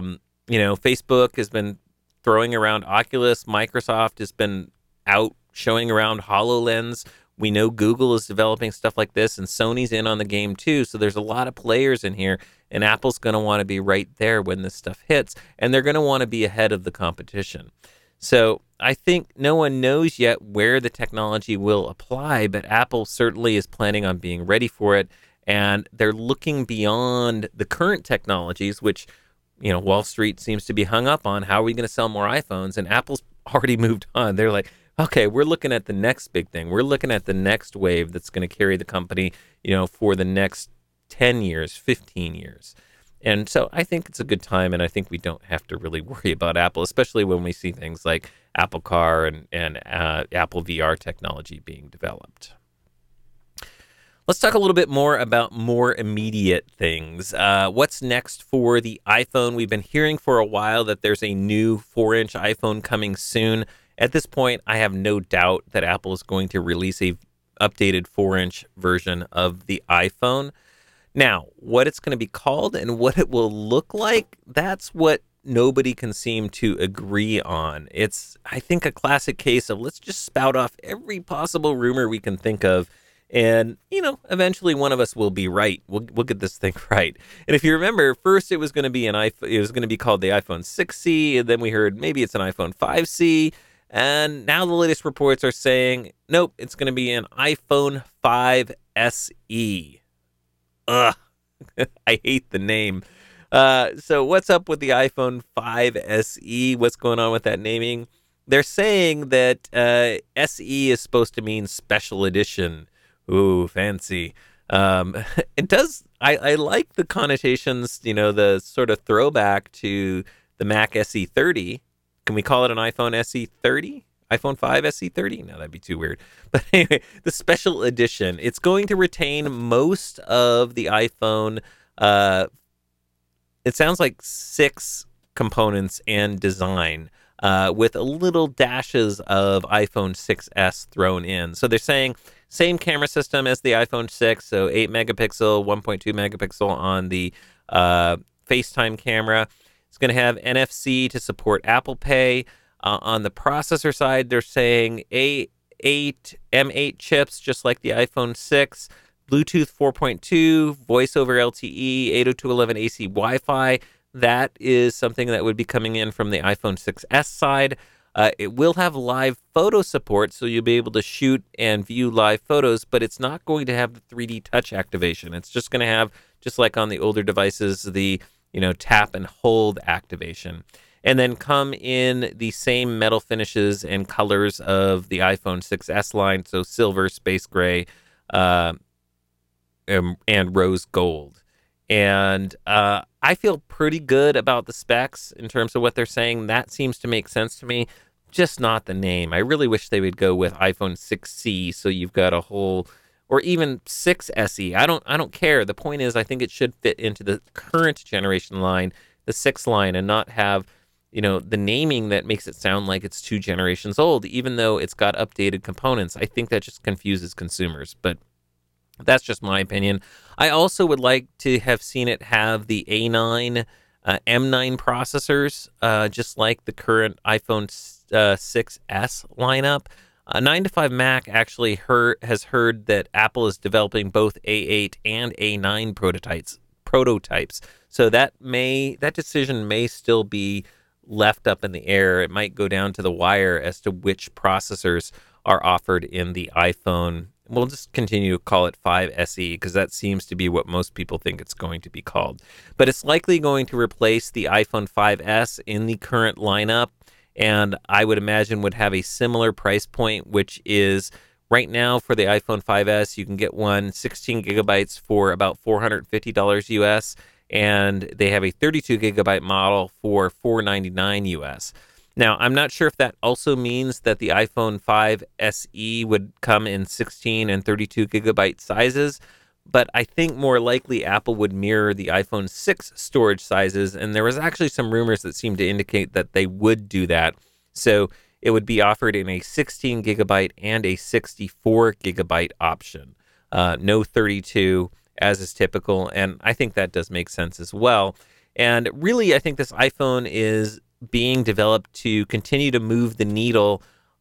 Facebook has been throwing around Oculus. Microsoft has been out showing around HoloLens. We know Google is developing stuff like this, and Sony's in on the game too. So there's a lot of players in here, and Apple's going to want to be right there when this stuff hits, and they're going to want to be ahead of the competition. So I think no one knows yet where the technology will apply, but Apple certainly is planning on being ready for it, and they're looking beyond the current technologies, which, Wall Street seems to be hung up on. How are we going to sell more iPhones? And Apple's already moved on. They're like, okay, we're looking at the next big thing. We're looking at the next wave that's going to carry the company, for the next 10 years, 15 years. And so I think it's a good time, and I think we don't have to really worry about Apple, especially when we see things like Apple Car and Apple VR technology being developed. Let's talk a little bit more about more immediate things. What's next for the iPhone? We've been hearing for a while that there's a new 4-inch iPhone coming soon. At this point, I have no doubt that Apple is going to release a updated 4-inch version of the iPhone. Now, what it's going to be called and what it will look like, that's what nobody can seem to agree on. It's, I think, a classic case of let's just spout off every possible rumor we can think of, and, eventually one of us will be right. We'll get this thing right. And if you remember, first it was going to be it was going to be called the iPhone 6C, and then we heard maybe it's an iPhone 5C. And now the latest reports are saying, nope, it's going to be an iPhone 5 SE. Ugh, I hate the name. So what's up with the iPhone 5 SE? What's going on with that naming? They're saying that SE is supposed to mean special edition. Ooh, fancy. Um, it does. I like the connotations, the sort of throwback to the Mac SE30. Can we call it an iPhone SE30? iPhone 5 SE30? No, that'd be too weird. But anyway, the special edition. It's going to retain most of the iPhone. It sounds like 6 components and design, with a little dashes of iPhone 6s thrown in. So they're saying same camera system as the iPhone 6, so 8 megapixel, 1.2 megapixel on the FaceTime camera. It's going to have NFC to support Apple Pay. On the processor side, they're saying A8, M8 chips, just like the iPhone 6. Bluetooth 4.2, voice over LTE, 802.11ac Wi-Fi. That is something that would be coming in from the iPhone 6s side. It will have live photo support, so you'll be able to shoot and view live photos, but it's not going to have the 3D touch activation. It's just going to have, just like on the older devices, the tap and hold activation. And then come in the same metal finishes and colors of the iPhone 6s line, so silver, space gray, and rose gold. And I feel pretty good about the specs in terms of what they're saying. That seems to make sense to me, just not the name. I really wish they would go with iPhone 6C, so you've got a whole, or even 6SE. I don't care. The point is, I think it should fit into the current generation line, the 6 line, and not have the naming that makes it sound like it's 2 generations old, even though it's got updated components. I think that just confuses consumers, but that's just my opinion. I also would like to have seen it have the A9, M9 processors, just like the current iPhone 6S lineup. 9to5Mac actually has heard that Apple is developing both A8 and A9 prototypes. So that decision may still be left up in the air. It might go down to the wire as to which processors are offered in the iPhone. We'll just continue to call it 5 SE because that seems to be what most people think it's going to be called. But it's likely going to replace the iPhone 5S in the current lineup, and I would imagine would have a similar price point, which is right now for the iPhone 5S, you can get one 16 gigabytes for about $450 US, and they have a 32 gigabyte model for $499 US. Now, I'm not sure if that also means that the iPhone 5 SE would come in 16 and 32 gigabyte sizes, but I think more likely Apple would mirror the iPhone 6 storage sizes, and there was actually some rumors that seemed to indicate that they would do that. So it would be offered in a 16 gigabyte and a 64 gigabyte option. No 32, as is typical, and I think that does make sense as well. And really, I think this iPhone is being developed to continue to move the needle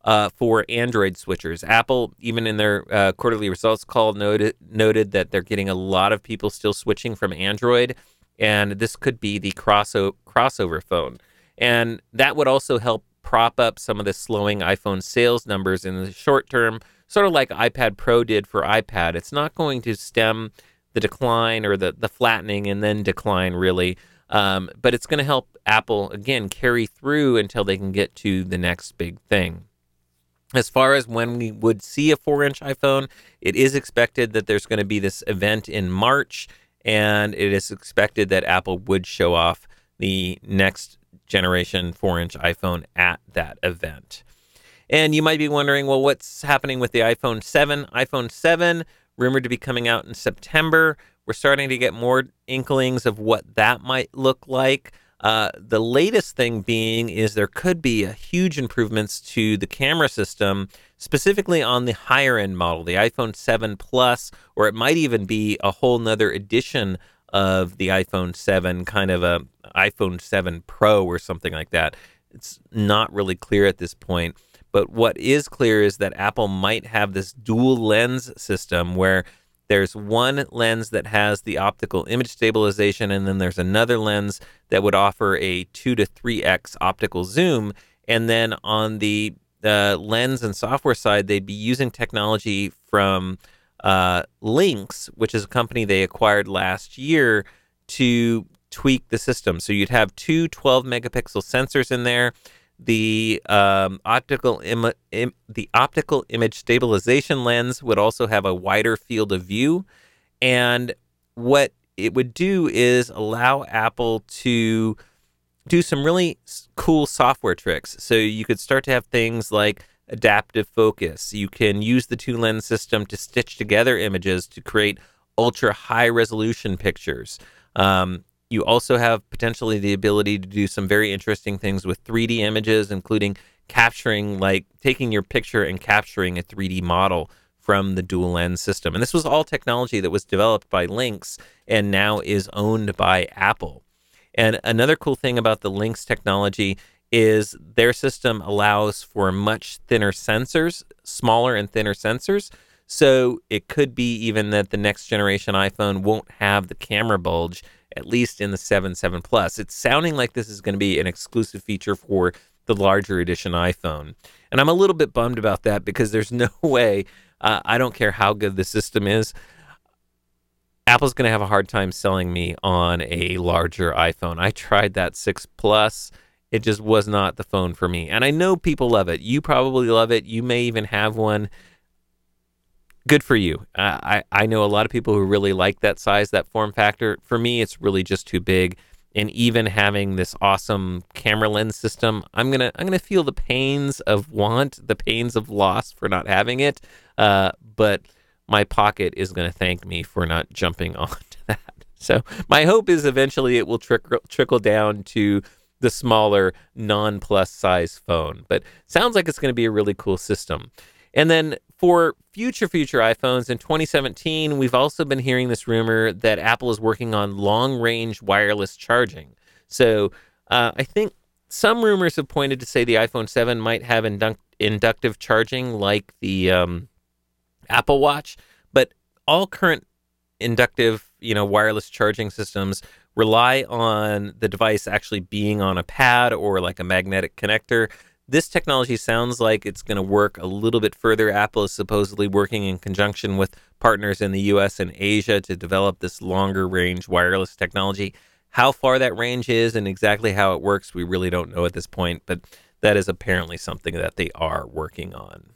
for Android switchers. Apple, even in their quarterly results call, noted that they're getting a lot of people still switching from Android, and this could be the crossover phone. And that would also help prop up some of the slowing iPhone sales numbers in the short term, sort of like iPad Pro did for iPad. It's not going to stem the decline or the flattening and then decline, really. But it's going to help Apple, again, carry through until they can get to the next big thing. As far as when we would see a 4-inch iPhone, it is expected that there's going to be this event in March, and it is expected that Apple would show off the next generation 4-inch iPhone at that event. And you might be wondering, well, what's happening with the iPhone 7? iPhone 7, rumored to be coming out in September. We're starting to get more inklings of what that might look like. The latest thing being is there could be a huge improvements to the camera system, specifically on the higher end model, the iPhone 7 Plus, or it might even be a whole nother edition of the iPhone 7, kind of a iPhone 7 Pro or something like that. It's not really clear at this point. But what is clear is that Apple might have this dual lens system where there's one lens that has the optical image stabilization, and then there's another lens that would offer a 2 to 3x optical zoom. And then on the lens and software side, they'd be using technology from Lynx, which is a company they acquired last year, to tweak the system. So you'd have two 12 megapixel sensors in there. The optical image stabilization lens would also have a wider field of view. And what it would do is allow Apple to do some really cool software tricks. So you could start to have things like adaptive focus. You can use the two lens system to stitch together images to create ultra high resolution pictures. You also have potentially the ability to do some very interesting things with 3D images, including capturing, like taking your picture and capturing a 3D model from the dual lens system. And this was all technology that was developed by Lynx and now is owned by Apple. And another cool thing about the Lynx technology is their system allows for much thinner sensors, smaller and thinner sensors. So it could be even that the next generation iPhone won't have the camera bulge, at least in the 7 Plus. It's sounding like this is going to be an exclusive feature for the larger edition iPhone. And I'm a little bit bummed about that because there's no way, I don't care how good the system is, Apple's going to have a hard time selling me on a larger iPhone. I tried that 6 Plus. It just was not the phone for me. And I know people love it. You probably love it. You may even have one. Good for you. I know a lot of people who really like that size, that form factor. For me, it's really just too big. And even having this awesome camera lens system, I'm gonna feel the pains of want, the pains of loss for not having it. But my pocket is going to thank me for not jumping onto that. So my hope is eventually it will trickle down to the smaller non-plus size phone. But sounds like it's going to be a really cool system. And then for future iPhones in 2017, we've also been hearing this rumor that Apple is working on long-range wireless charging. So I think some rumors have pointed to say the iPhone 7 might have inductive charging like the Apple Watch, but all current inductive, wireless charging systems rely on the device actually being on a pad or like a magnetic connector. This technology sounds like it's going to work a little bit further. Apple is supposedly working in conjunction with partners in the US and Asia to develop this longer range wireless technology. How far that range is and exactly how it works, we really don't know at this point, but that is apparently something that they are working on.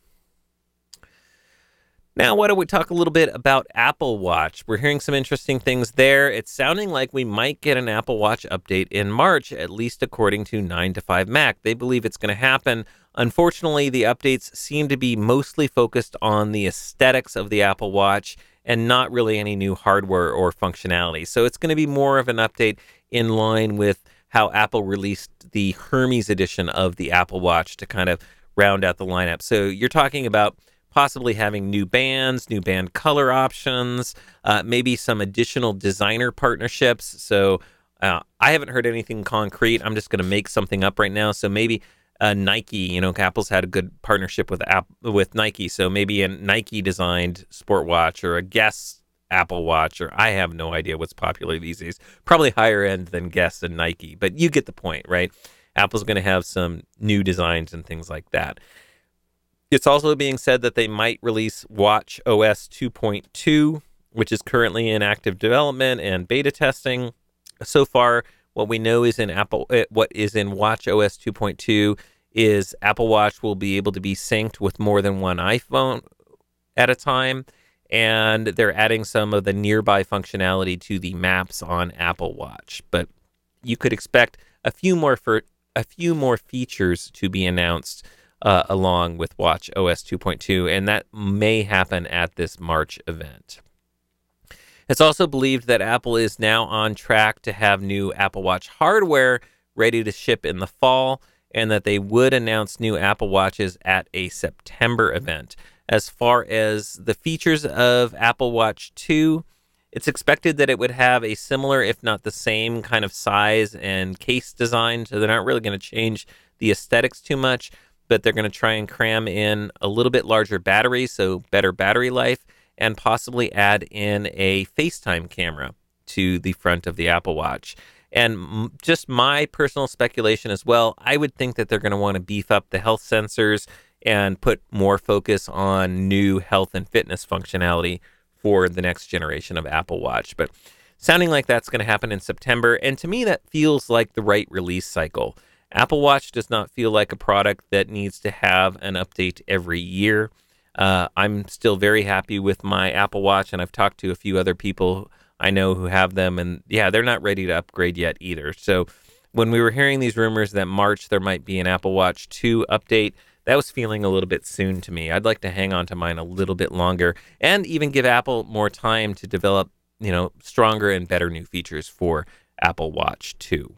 Now, why don't we talk a little bit about Apple Watch? We're hearing some interesting things there. It's sounding like we might get an Apple Watch update in March, at least according to 9to5Mac. They believe it's going to happen. Unfortunately, the updates seem to be mostly focused on the aesthetics of the Apple Watch and not really any new hardware or functionality. So it's going to be more of an update in line with how Apple released the Hermes edition of the Apple Watch to kind of round out the lineup. So you're talking about possibly having new bands, new band color options, maybe some additional designer partnerships. So I haven't heard anything concrete. I'm just going to make something up right now. So maybe Nike, Apple's had a good partnership with Nike. So maybe a Nike designed sport watch or a Guess Apple Watch, or I have no idea what's popular these days. Probably higher end than Guess and Nike, but you get the point, right? Apple's going to have some new designs and things like that. It's also being said that they might release Watch OS 2.2, which is currently in active development and beta testing. So far, what we know is what is in Watch OS 2.2 is Apple Watch will be able to be synced with more than one iPhone at a time, and they're adding some of the nearby functionality to the maps on Apple Watch. But you could expect a few more features to be announced along with Watch OS 2.2, and that may happen at this March event. It's also believed that Apple is now on track to have new Apple Watch hardware ready to ship in the fall, and that they would announce new Apple Watches at a September event. As far as the features of Apple Watch 2, it's expected that it would have a similar, if not the same, kind of size and case design, so they're not really going to change the aesthetics too much, but they're going to try and cram in a little bit larger battery, so better battery life, and possibly add in a FaceTime camera to the front of the Apple Watch. And just my personal speculation as well, I would think that they're going to want to beef up the health sensors and put more focus on new health and fitness functionality for the next generation of Apple Watch. But Sounding like that's going to happen in September, and to me that feels like the right release cycle. Apple Watch does not feel like a product that needs to have an update every year. I'm still very happy with my Apple Watch, and I've talked to a few other people I know who have them, and yeah, they're not ready to upgrade yet either. So when we were hearing these rumors that March there might be an Apple Watch 2 update, that was feeling a little bit soon to me. I'd like to hang on to mine a little bit longer and even give Apple more time to develop, stronger and better new features for Apple Watch 2.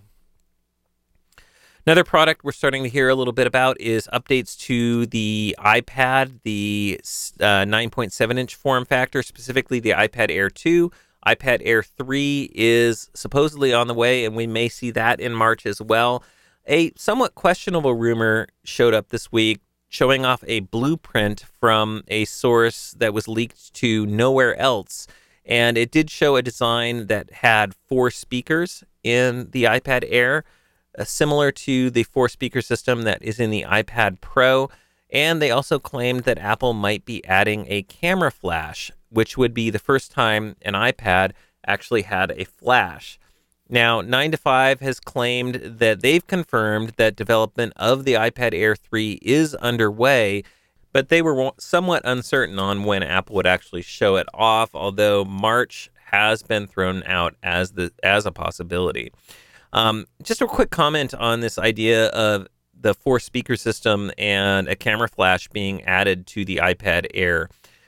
Another product we're starting to hear a little bit about is updates to the iPad, the 9.7-inch form factor, specifically the iPad Air 2. iPad Air 3 is supposedly on the way, and we may see that in March as well. A somewhat questionable rumor showed up this week showing off a blueprint from a source that was leaked to Nowhere Else, and it did show a design that had 4 speakers in the iPad Air, similar to the 4-speaker system that is in the iPad Pro, and they also claimed that Apple might be adding a camera flash, which would be the first time an iPad actually had a flash. Now, 9to5 has claimed that they've confirmed that development of the iPad Air 3 is underway, but they were somewhat uncertain on when Apple would actually show it off, although March has been thrown out as a possibility. Just a quick comment on this idea of the 4-speaker system and a camera flash being added to the iPad Air.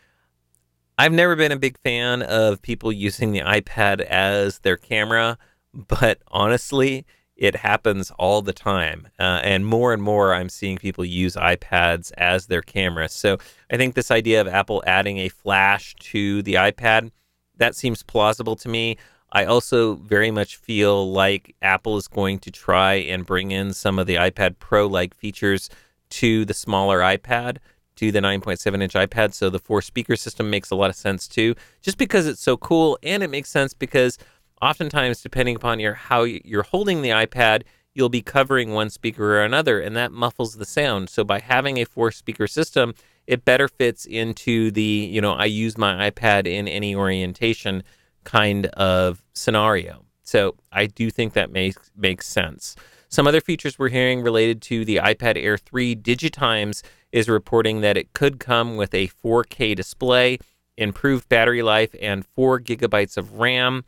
I've never been a big fan of people using the iPad as their camera, but honestly, it happens all the time. And more I'm seeing people use iPads as their camera. So I think this idea of Apple adding a flash to the iPad, that seems plausible to me. I also very much feel like Apple is going to try and bring in some of the iPad Pro-like features to the smaller iPad, to the 9.7-inch iPad. So the 4-speaker system makes a lot of sense too, just because it's so cool, and it makes sense because oftentimes, depending upon how you're holding the iPad, you'll be covering one speaker or another, and that muffles the sound. So by having a 4-speaker system, it better fits into the, I use my iPad in any orientation kind of scenario. So I do think that makes sense. Some other features we're hearing related to the iPad Air 3, DigiTimes is reporting that it could come with a 4K display, improved battery life, and 4 gigabytes of RAM.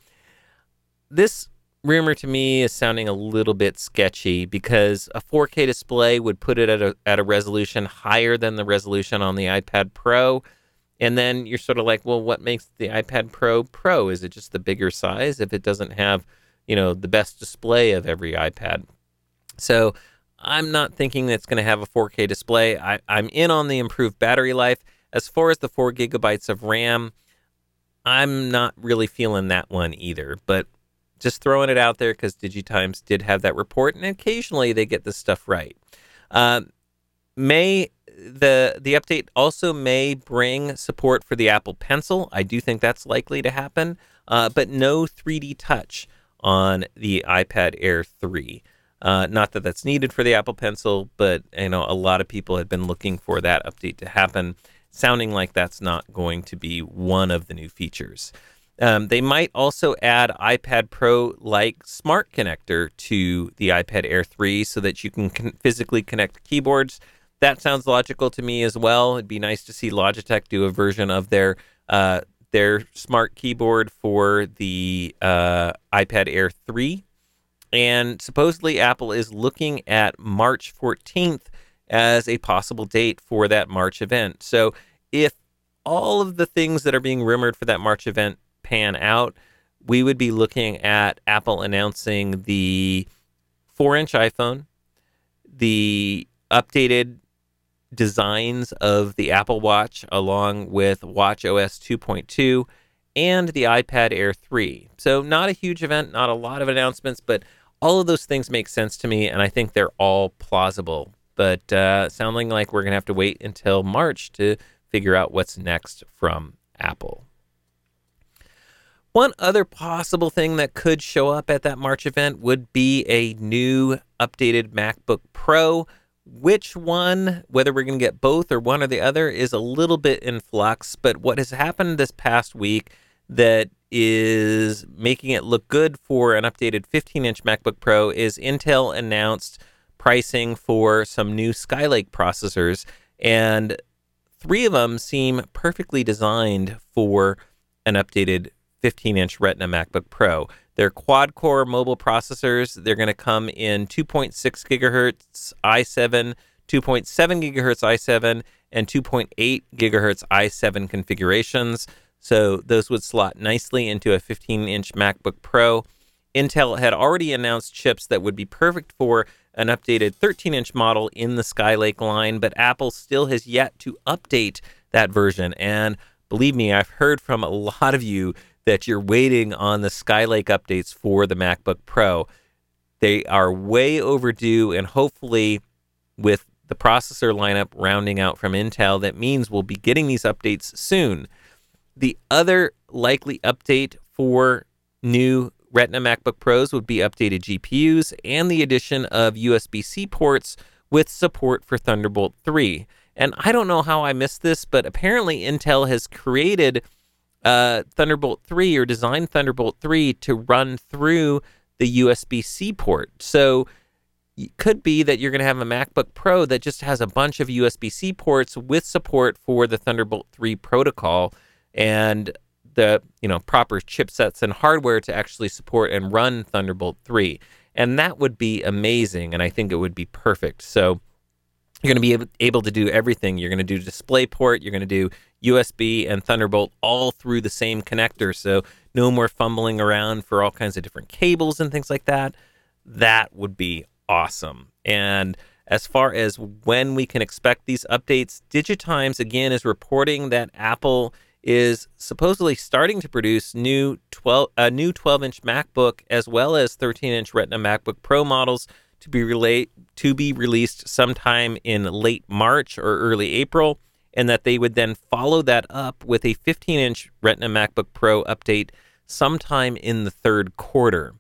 This rumor to me is sounding a little bit sketchy because a 4K display would put it at a resolution higher than the resolution on the iPad Pro. And then you're sort of like, well, what makes the iPad Pro? Is it just the bigger size if it doesn't have, the best display of every iPad? So I'm not thinking that's going to have a 4K display. I'm in on the improved battery life. As far as the 4 gigabytes of RAM, I'm not really feeling that one either. But just throwing it out there because DigiTimes did have that report, and occasionally they get this stuff right. The update also may bring support for the Apple Pencil. I do think that's likely to happen, but no 3D Touch on the iPad Air 3. Not that that's needed for the Apple Pencil, but a lot of people had been looking for that update to happen, sounding like that's not going to be one of the new features. They might also add iPad Pro-like smart connector to the iPad Air 3 so that you can physically connect keyboards. That sounds logical to me as well. It'd be nice to see Logitech do a version of their smart keyboard for the iPad Air 3. And supposedly Apple is looking at March 14th as a possible date for that March event. So if all of the things that are being rumored for that March event pan out, we would be looking at Apple announcing the 4-inch iPhone, the updated designs of the Apple Watch along with watchOS 2.2 and the iPad Air 3. So not a huge event, not a lot of announcements, but all of those things make sense to me, and I think they're all plausible. But sounding like we're going to have to wait until March to figure out what's next from Apple. One other possible thing that could show up at that March event would be a new updated MacBook Pro. Which one, whether we're going to get both or one or the other, is a little bit in flux. But what has happened this past week that is making it look good for an updated 15-inch MacBook Pro is Intel announced pricing for some new Skylake processors, and 3 of them seem perfectly designed for an updated 15-inch Retina MacBook Pro. They're quad-core mobile processors. They're going to come in 2.6 gigahertz i7, 2.7 gigahertz i7, and 2.8 gigahertz i7 configurations. So those would slot nicely into a 15-inch MacBook Pro. Intel had already announced chips that would be perfect for an updated 13-inch model in the Skylake line, but Apple still has yet to update that version. And believe me, I've heard from a lot of you that you're waiting on the Skylake updates for the MacBook Pro. They are way overdue, and hopefully with the processor lineup rounding out from Intel, that means we'll be getting these updates soon. The other likely update for new Retina MacBook Pros would be updated GPUs and the addition of USB-C ports with support for Thunderbolt 3. And I don't know how I missed this, but apparently Intel has created Thunderbolt 3 or designed Thunderbolt 3 to run through the USB-C port. So it could be that you're going to have a MacBook Pro that just has a bunch of USB-C ports with support for the Thunderbolt 3 protocol and the proper chipsets and hardware to actually support and run Thunderbolt 3. And that would be amazing, and I think it would be perfect. So you're going to be able to do everything. You're going to do DisplayPort, you're going to do USB and Thunderbolt all through the same connector, so no more fumbling around for all kinds of different cables and things like that. That would be awesome. And as far as when we can expect these updates, DigiTimes again is reporting that Apple is supposedly starting to produce a new 12-inch MacBook as well as 13-inch Retina MacBook Pro models to be released sometime in late March or early April, and that they would then follow that up with a 15-inch Retina MacBook Pro update sometime in the third quarter.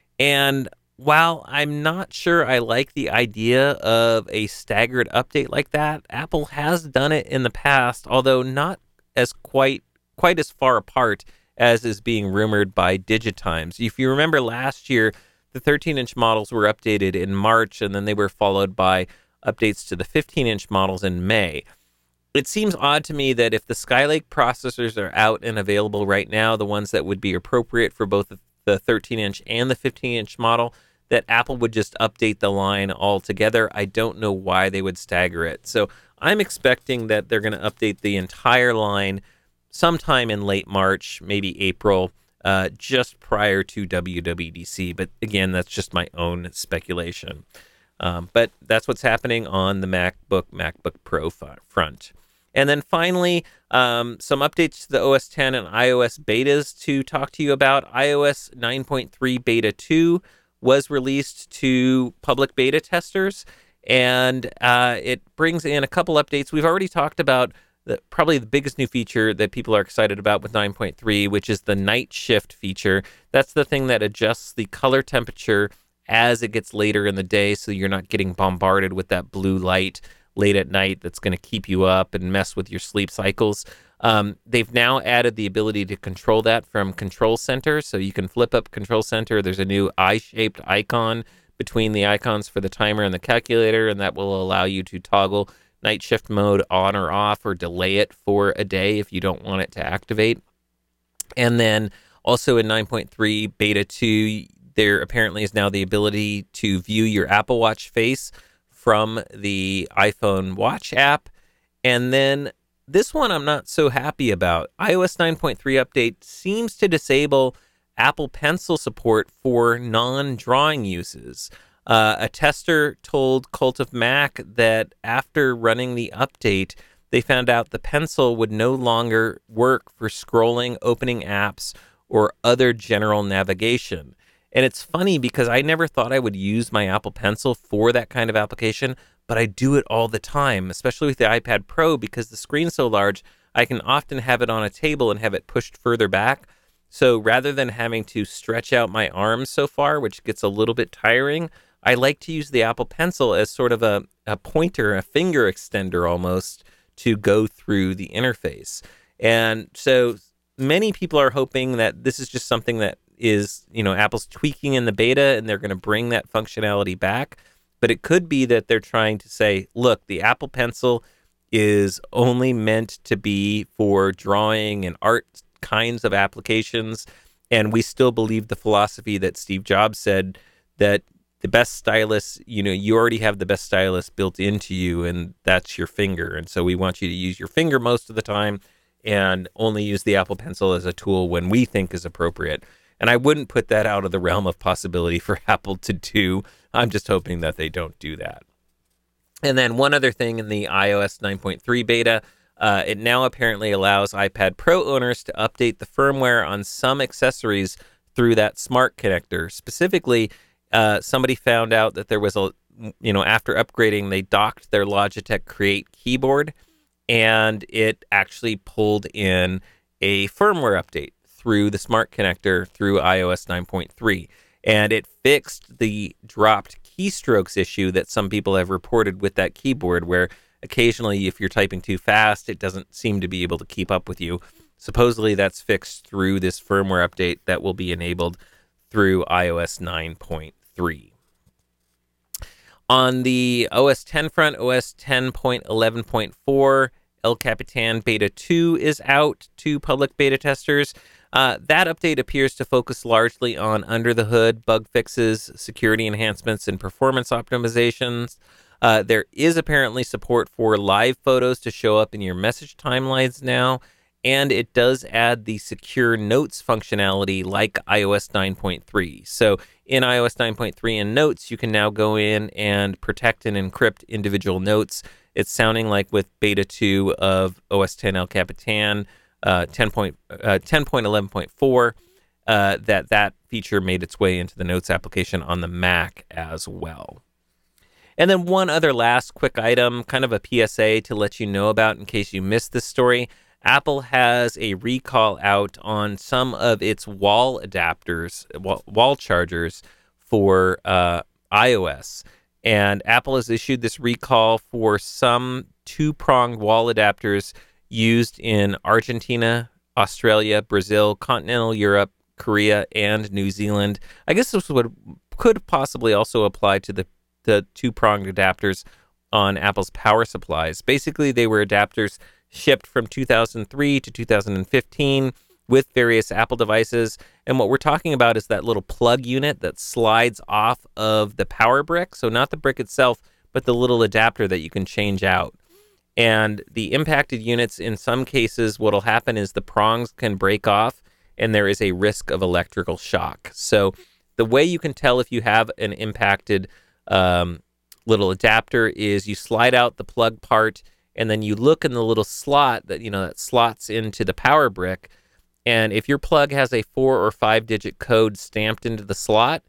And while I'm not sure I like the idea of a staggered update like that, Apple has done it in the past, although not as quite as far apart as is being rumored by DigiTimes. If you remember last year, the 13-inch models were updated in March, and then they were followed by updates to the 15-inch models in May. It seems odd to me that if the Skylake processors are out and available right now, the ones that would be appropriate for both the 13-inch and the 15-inch model, that Apple would just update the line altogether. I don't know why they would stagger it. So I'm expecting that they're going to update the entire line sometime in late March, maybe April, just prior to WWDC. But again, that's just my own speculation. But that's what's happening on the MacBook Pro front. And then finally, some updates to the OS X and iOS betas to talk to you about. iOS 9.3 Beta 2 was released to public beta testers, and it brings in a couple updates. We've already talked about probably the biggest new feature that people are excited about with 9.3, which is the night shift feature. That's the thing that adjusts the color temperature as it gets later in the day, so you're not getting bombarded with that blue light late at night that's going to keep you up and mess with your sleep cycles. They've now added the ability to control that from Control Center, so you can flip up Control Center. There's a new eye-shaped icon between the icons for the timer and the calculator, and that will allow you to toggle night shift mode on or off or delay it for a day if you don't want it to activate. And then also in 9.3 Beta 2, there apparently is now the ability to view your Apple Watch face from the iPhone Watch app. And then this one I'm not so happy about. iOS 9.3 update seems to disable Apple Pencil support for non-drawing uses. A tester told Cult of Mac that after running the update, they found out the Pencil would no longer work for scrolling, opening apps, or other general navigation. And it's funny because I never thought I would use my Apple Pencil for that kind of application, but I do it all the time, especially with the iPad Pro, because the screen's so large, I can often have it on a table and have it pushed further back. So rather than having to stretch out my arms so far, which gets a little bit tiring, I like to use the Apple Pencil as sort of a pointer, a finger extender almost, to go through the interface. And so many people are hoping that this is just something that is, Apple's tweaking in the beta and they're going to bring that functionality back. But it could be that they're trying to say, look, the Apple Pencil is only meant to be for drawing and art kinds of applications. And we still believe the philosophy that Steve Jobs said, that the best stylus, you already have the best stylus built into you, and that's your finger. And so we want you to use your finger most of the time and only use the Apple Pencil as a tool when we think is appropriate. And I wouldn't put that out of the realm of possibility for Apple to do. I'm just hoping that they don't do that. And then one other thing in the iOS 9.3 beta, it now apparently allows iPad Pro owners to update the firmware on some accessories through that smart connector. Specifically, somebody found out that there was after upgrading, they docked their Logitech Create keyboard, and it actually pulled in a firmware update through the smart connector through iOS 9.3. And it fixed the dropped keystrokes issue that some people have reported with that keyboard, where occasionally if you're typing too fast, it doesn't seem to be able to keep up with you. Supposedly that's fixed through this firmware update that will be enabled through iOS 9.3. On the OS X front, OS 10.11.4 El Capitan Beta 2 is out to public beta testers. That update appears to focus largely on under-the-hood bug fixes, security enhancements, and performance optimizations. There is apparently support for live photos to show up in your message timelines now, and it does add the secure notes functionality like iOS 9.3. So in iOS 9.3 and Notes, you can now go in and protect and encrypt individual notes. It's sounding like with Beta 2 of OS X El Capitan 10.11.4, that feature made its way into the Notes application on the Mac as well. And then one other last quick item, kind of a PSA to let you know about in case you missed this story. Apple has a recall out on some of its wall adapters, wall chargers for iOS. And Apple has issued this recall for some two-pronged wall adapters used in Argentina, Australia, Brazil, continental Europe, Korea, and New Zealand. I guess this could possibly also apply to the two-pronged adapters on Apple's power supplies. Basically, they were adapters shipped from 2003 to 2015 with various Apple devices. And what we're talking about is that little plug unit that slides off of the power brick. So not the brick itself, but the little adapter that you can change out. And the impacted units, in some cases, what'll happen is the prongs can break off and there is a risk of electrical shock. So the way you can tell if you have an impacted little adapter is you slide out the plug part and then you look in the little slot that slots into the power brick. And if your plug has a 4 or 5 digit code stamped into the slot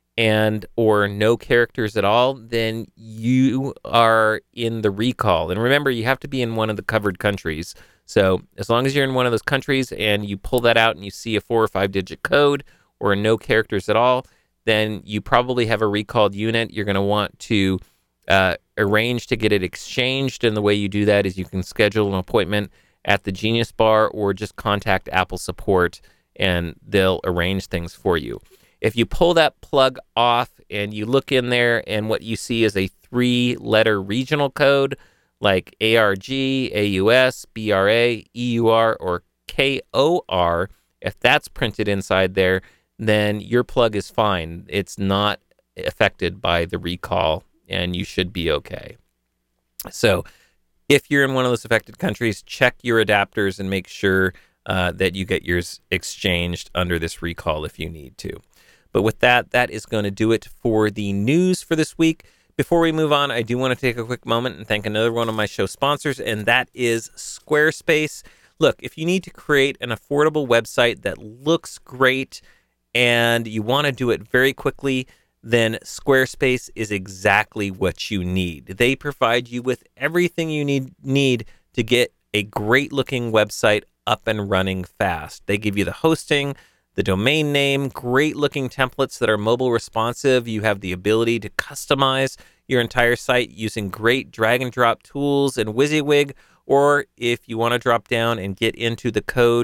or no characters at all, then you are in the recall. And remember, you have to be in one of the covered countries. So as long as you're in one of those countries and you pull that out and you see a 4 or 5 digit code or no characters at all, then you probably have a recalled unit. You're going to want to arrange to get it exchanged. And the way you do that is you can schedule an appointment at the Genius Bar or just contact Apple support and they'll arrange things for you. If you pull that plug off and you look in there and what you see is a 3-letter regional code like ARG, AUS, BRA, EUR, or KOR, if that's printed inside there, then your plug is fine. It's not affected by the recall and you should be okay. So if you're in one of those affected countries, check your adapters and make sure that you get yours exchanged under this recall if you need to. But with that is going to do it for the news for this week. Before we move on, I do want to take a quick moment and thank another one of my show sponsors, and that is Squarespace. Look, if you need to create an affordable website that looks great and you want to do it very quickly, then Squarespace is exactly what you need. They provide you with everything you need to get a great-looking website up and running fast. They give you the hosting, the domain name, great-looking templates that are mobile responsive. You have the ability to customize your entire site using great drag-and-drop tools and WYSIWYG, or if you want to drop down and get into the code,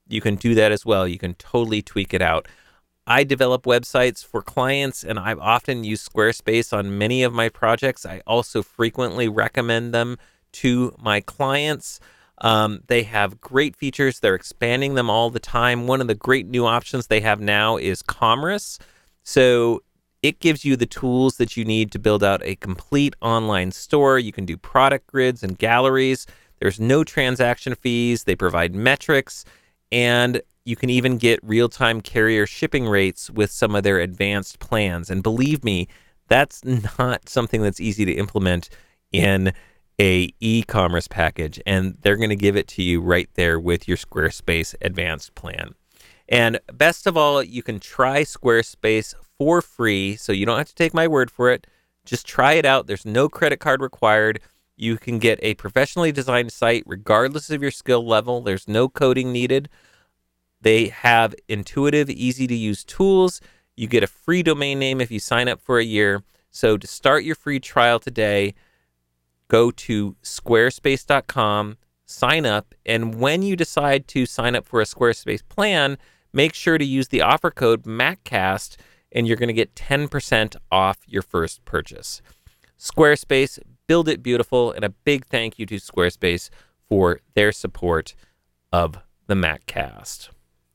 you can do that as well. You can totally tweak it out. I develop websites for clients, and I've often used Squarespace on many of my projects. I also frequently recommend them to my clients. They have great features. They're expanding them all the time. One of the great new options they have now is Commerce. So it gives you the tools that you need to build out a complete online store. You can do product grids and galleries. There's no transaction fees. They provide metrics, and you can even get real-time carrier shipping rates with some of their advanced plans. And believe me, that's not something that's easy to implement in a e-commerce package, and they're going to give it to you right there with your Squarespace advanced plan. And best of all, you can try Squarespace for free, so you don't have to take my word for it. Just try it out. There's no credit card required. You can get a professionally designed site regardless of your skill level. There's no coding needed. They have intuitive, easy-to-use tools. You get a free domain name if you sign up for a year. So to start your free trial today, go to squarespace.com, sign up, and when you decide to sign up for a Squarespace plan, make sure to use the offer code MACCAST, and you're going to get 10% off your first purchase. Squarespace, build it beautiful, and a big thank you to Squarespace for their support of the MACCAST.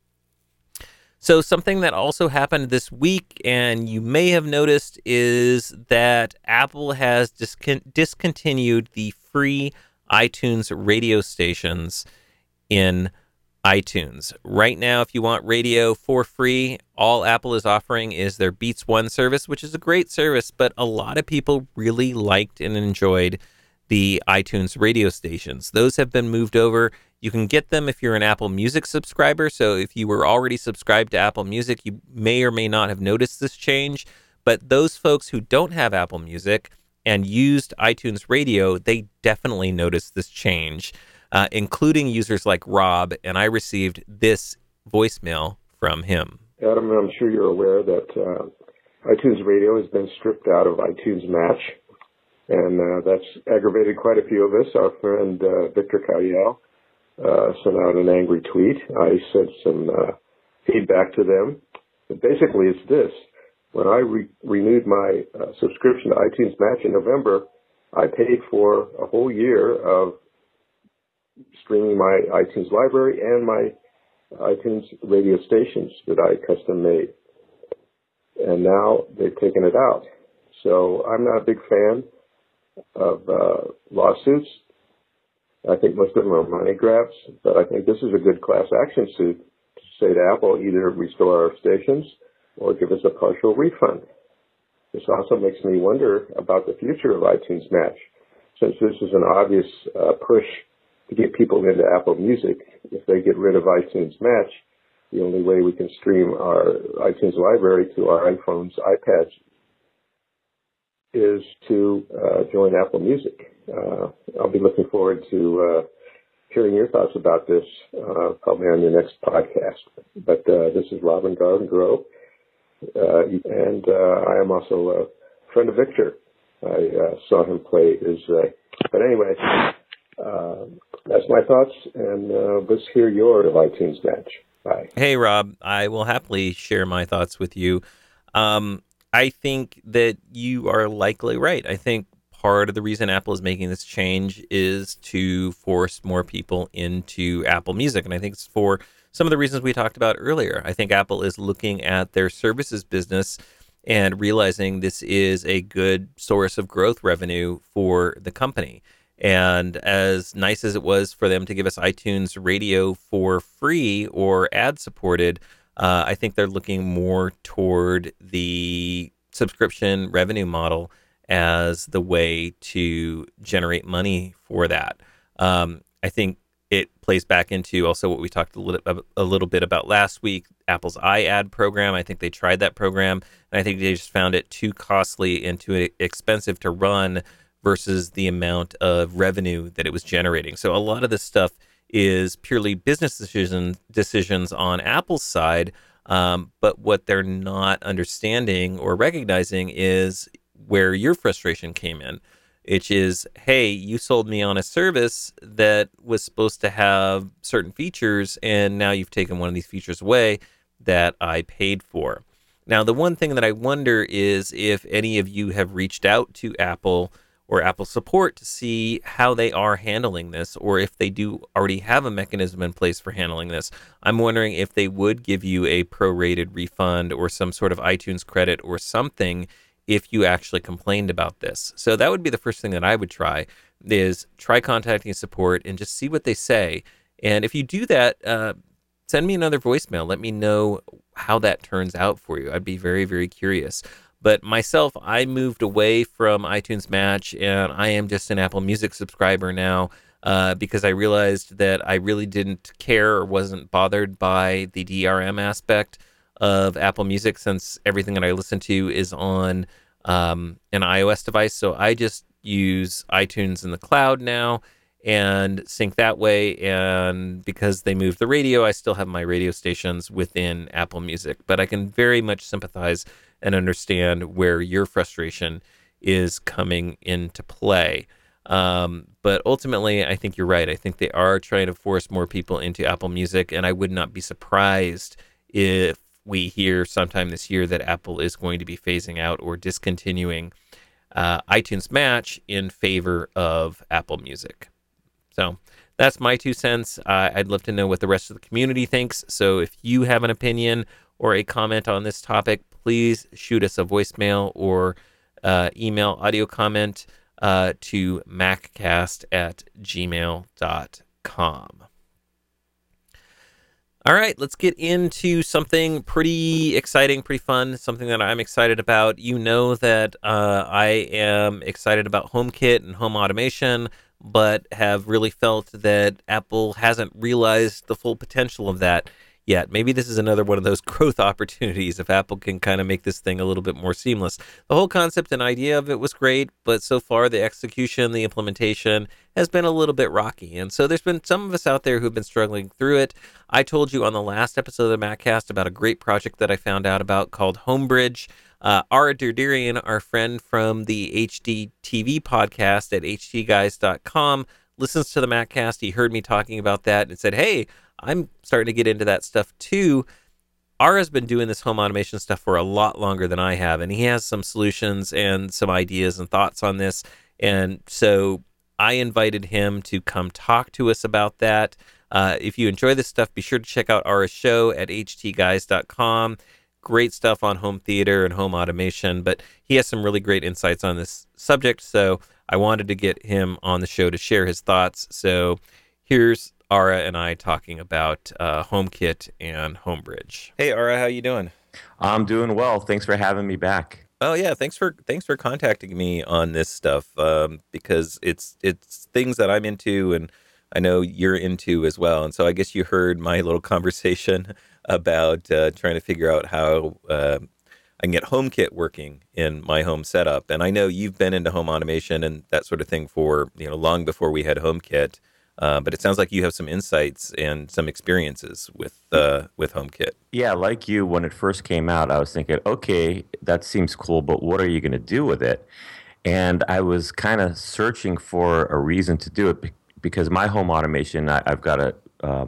So something that also happened this week, and you may have noticed, is that Apple has discontinued the free iTunes radio stations in iTunes. Right now, if you want radio for free, all Apple is offering is their Beats One service, which is a great service, but a lot of people really liked and enjoyed the iTunes radio stations. Those have been moved over. You can get them if you're an Apple Music subscriber. So if you were already subscribed to Apple Music, you may or may not have noticed this change. But those folks who don't have Apple Music and used iTunes Radio, they definitely noticed this change, including users like Rob. And I received this voicemail from him. Adam, I'm sure you're aware that iTunes Radio has been stripped out of iTunes Match. And that's aggravated quite a few of us. Our friend Victor Cayel sent out an angry tweet. I sent some feedback to them. But basically, it's this. When I renewed my subscription to iTunes Match in November, I paid for a whole year of streaming my iTunes library and my iTunes radio stations that I custom made. And now they've taken it out. So I'm not a big fan of lawsuits. I think most of them are money grabs, but I think this is a good class action suit to say to Apple, either restore our stations or give us a partial refund. This also makes me wonder about the future of iTunes Match. Since this is an obvious push to get people into Apple Music, if they get rid of iTunes Match, the only way we can stream our iTunes library to our iPhones, iPads, is to join Apple Music. I'll be looking forward to hearing your thoughts about this probably on your next podcast. But this is Robin Garden Grove, and I am also a friend of Victor. I saw him play his... but anyway, that's my thoughts, and let's hear your iTunes Match. Bye. Hey, Rob. I will happily share my thoughts with you. I think that you are likely right. I think part of the reason Apple is making this change is to force more people into Apple Music. And I think it's for some of the reasons we talked about earlier. I think Apple is looking at their services business and realizing this is a good source of growth revenue for the company. And as nice as it was for them to give us iTunes Radio for free or ad-supported, I think they're looking more toward the subscription revenue model as the way to generate money for that. I think it plays back into also what we talked a little bit about last week, Apple's iAd program. I think they tried that program, and I think they just found it too costly and too expensive to run versus the amount of revenue that it was generating. So a lot of this stuff is purely business decisions on Apple's side, but what they're not understanding or recognizing is where your frustration came in. which is, hey, you sold me on a service that was supposed to have certain features, and now you've taken one of these features away that I paid for. Now, the one thing that I wonder is if any of you have reached out to Apple or Apple support to see how they are handling this, or if they do already have a mechanism in place for handling this. I'm wondering if they would give you a prorated refund or some sort of iTunes credit or something if you actually complained about this. So that would be the first thing that I would try, is try contacting support and just see what they say. And if you do that, send me another voicemail. Let me know how that turns out for you. I'd be very, very curious. But myself, I moved away from iTunes Match, and I am just an Apple Music subscriber now because I realized that I really didn't care or wasn't bothered by the DRM aspect of Apple Music, since everything that I listen to is on an iOS device. So I just use iTunes in the cloud now and sync that way. And because they moved the radio, I still have my radio stations within Apple Music. But I can very much sympathize and understand where your frustration is coming into play. But ultimately, I think you're right. I think they are trying to force more people into Apple Music, and I would not be surprised if we hear sometime this year that Apple is going to be phasing out or discontinuing iTunes Match in favor of Apple Music. So that's my 2 cents. I'd love to know what the rest of the community thinks. So if you have an opinion or a comment on this topic, please shoot us a voicemail or email audio comment to maccast@gmail.com. All right, let's get into something pretty exciting, pretty fun, something that I'm excited about. You know that I am excited about HomeKit and home automation, but have really felt that Apple hasn't realized the full potential of that yet. Maybe this is another one of those growth opportunities if Apple can kind of make this thing a little bit more seamless. The whole concept and idea of it was great, but so far the execution, the implementation has been a little bit rocky. And so there's been some of us out there who've been struggling through it. I told you on the last episode of the MacCast about a great project that I found out about called Homebridge. Ara Derderian, our friend from the HD TV podcast at htguys.com, listens to the MacCast. He heard me talking about that and said, hey, I'm starting to get into that stuff too. Ara's been doing this home automation stuff for a lot longer than I have, and he has some solutions and some ideas and thoughts on this. And so I invited him to come talk to us about that. If you enjoy this stuff, be sure to check out Ara's show at htguys.com. Great stuff on home theater and home automation, but he has some really great insights on this subject, so I wanted to get him on the show to share his thoughts. So here's Ara and I talking about HomeKit and Homebridge. Hey, Ara, how you doing? I'm doing well. Thanks for having me back. Oh yeah, thanks for contacting me on this stuff because it's things that I'm into and I know you're into as well. And so I guess you heard my little conversation about trying to figure out how I can get HomeKit working in my home setup. And I know you've been into home automation and that sort of thing for long before we had HomeKit. But it sounds like you have some insights and some experiences with HomeKit. Yeah, like you, when it first came out, I was thinking, okay, that seems cool, but what are you going to do with it? And I was kind of searching for a reason to do it because my home automation, I've got a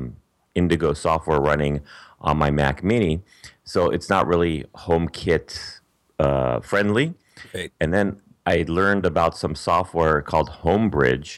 Indigo software running on my Mac Mini, so it's not really HomeKit friendly. Right. And then I learned about some software called Homebridge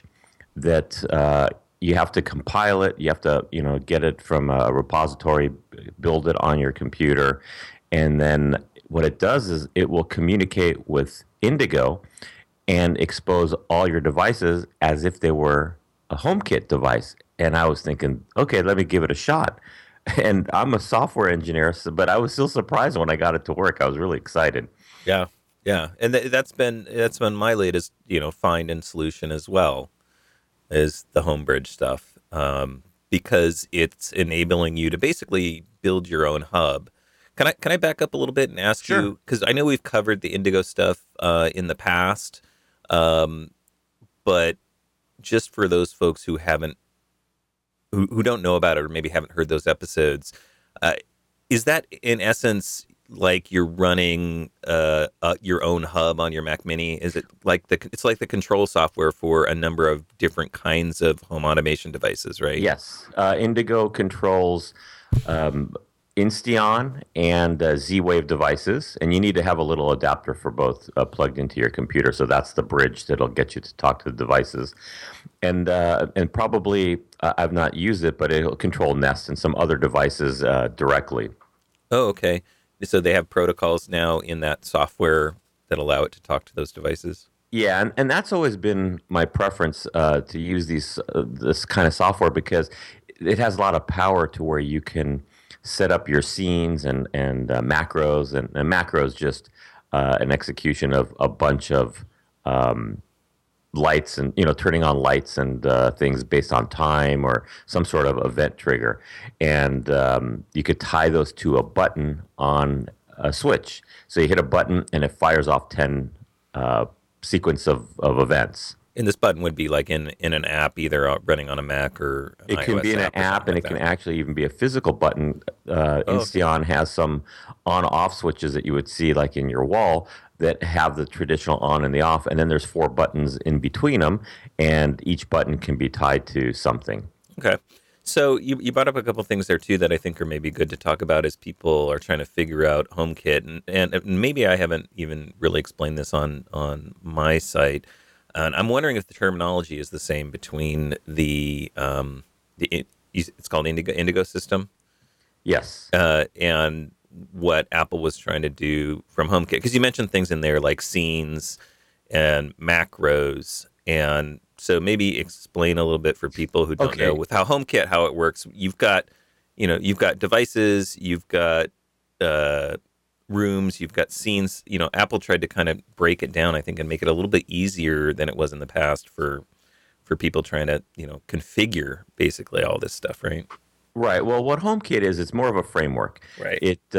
that you have to compile it. You have to, get it from a repository, build it on your computer, and then what it does is it will communicate with Indigo and expose all your devices as if they were a HomeKit device. And I was thinking, okay, let me give it a shot. And I'm a software engineer, but I was still surprised when I got it to work. I was really excited. Yeah, yeah, and that's been my latest, find and solution as well, is the Homebridge stuff, because it's enabling you to basically build your own hub. Can I back up a little bit and ask Sure. you, because I know we've covered the Indigo stuff in the past, but just for those folks who don't know about it or maybe haven't heard those episodes, is that in essence like you're running your own hub on your Mac Mini? Is it like it's like the control software for a number of different kinds of home automation devices, right? Yes, Indigo controls um, Insteon and Z-Wave devices, and you need to have a little adapter for both plugged into your computer. So that's the bridge that'll get you to talk to the devices. And probably I've not used it, but it'll control Nest and some other devices directly. Oh, okay. So they have protocols now in that software that allow it to talk to those devices. Yeah, and that's always been my preference to use this kind of software because it has a lot of power to where you can set up your scenes and macros and macros just an execution of a bunch of um, lights and turning on lights and things based on time or some sort of event trigger, and you could tie those to a button on a switch. So you hit a button and it fires off 10 uh, sequence of events. And this button would be like in an app, either running on a Mac or an It can be iOS in an app or app, something and like it can that. actually even be a physical button. Oh, okay. Insteon has some on-off switches that you would see like in your wall that have the traditional on and the off, and then there's four buttons in between them, and each button can be tied to something. Okay. So you brought up a couple things there too that I think are maybe good to talk about as people are trying to figure out HomeKit, and maybe I haven't even really explained this on my site, and I'm wondering if the terminology is the same between it's called Indigo system Yes. and what Apple was trying to do from HomeKit, because you mentioned things in there like scenes and macros, and so maybe explain a little bit for people who don't know Okay. with how HomeKit how it works. You've got devices, you've got uh, rooms, you've got scenes. Apple tried to kind of break it down, I think, and make it a little bit easier than it was in the past for people trying to configure basically all this stuff, right? Right. Well, what HomeKit is, it's more of a framework. Right.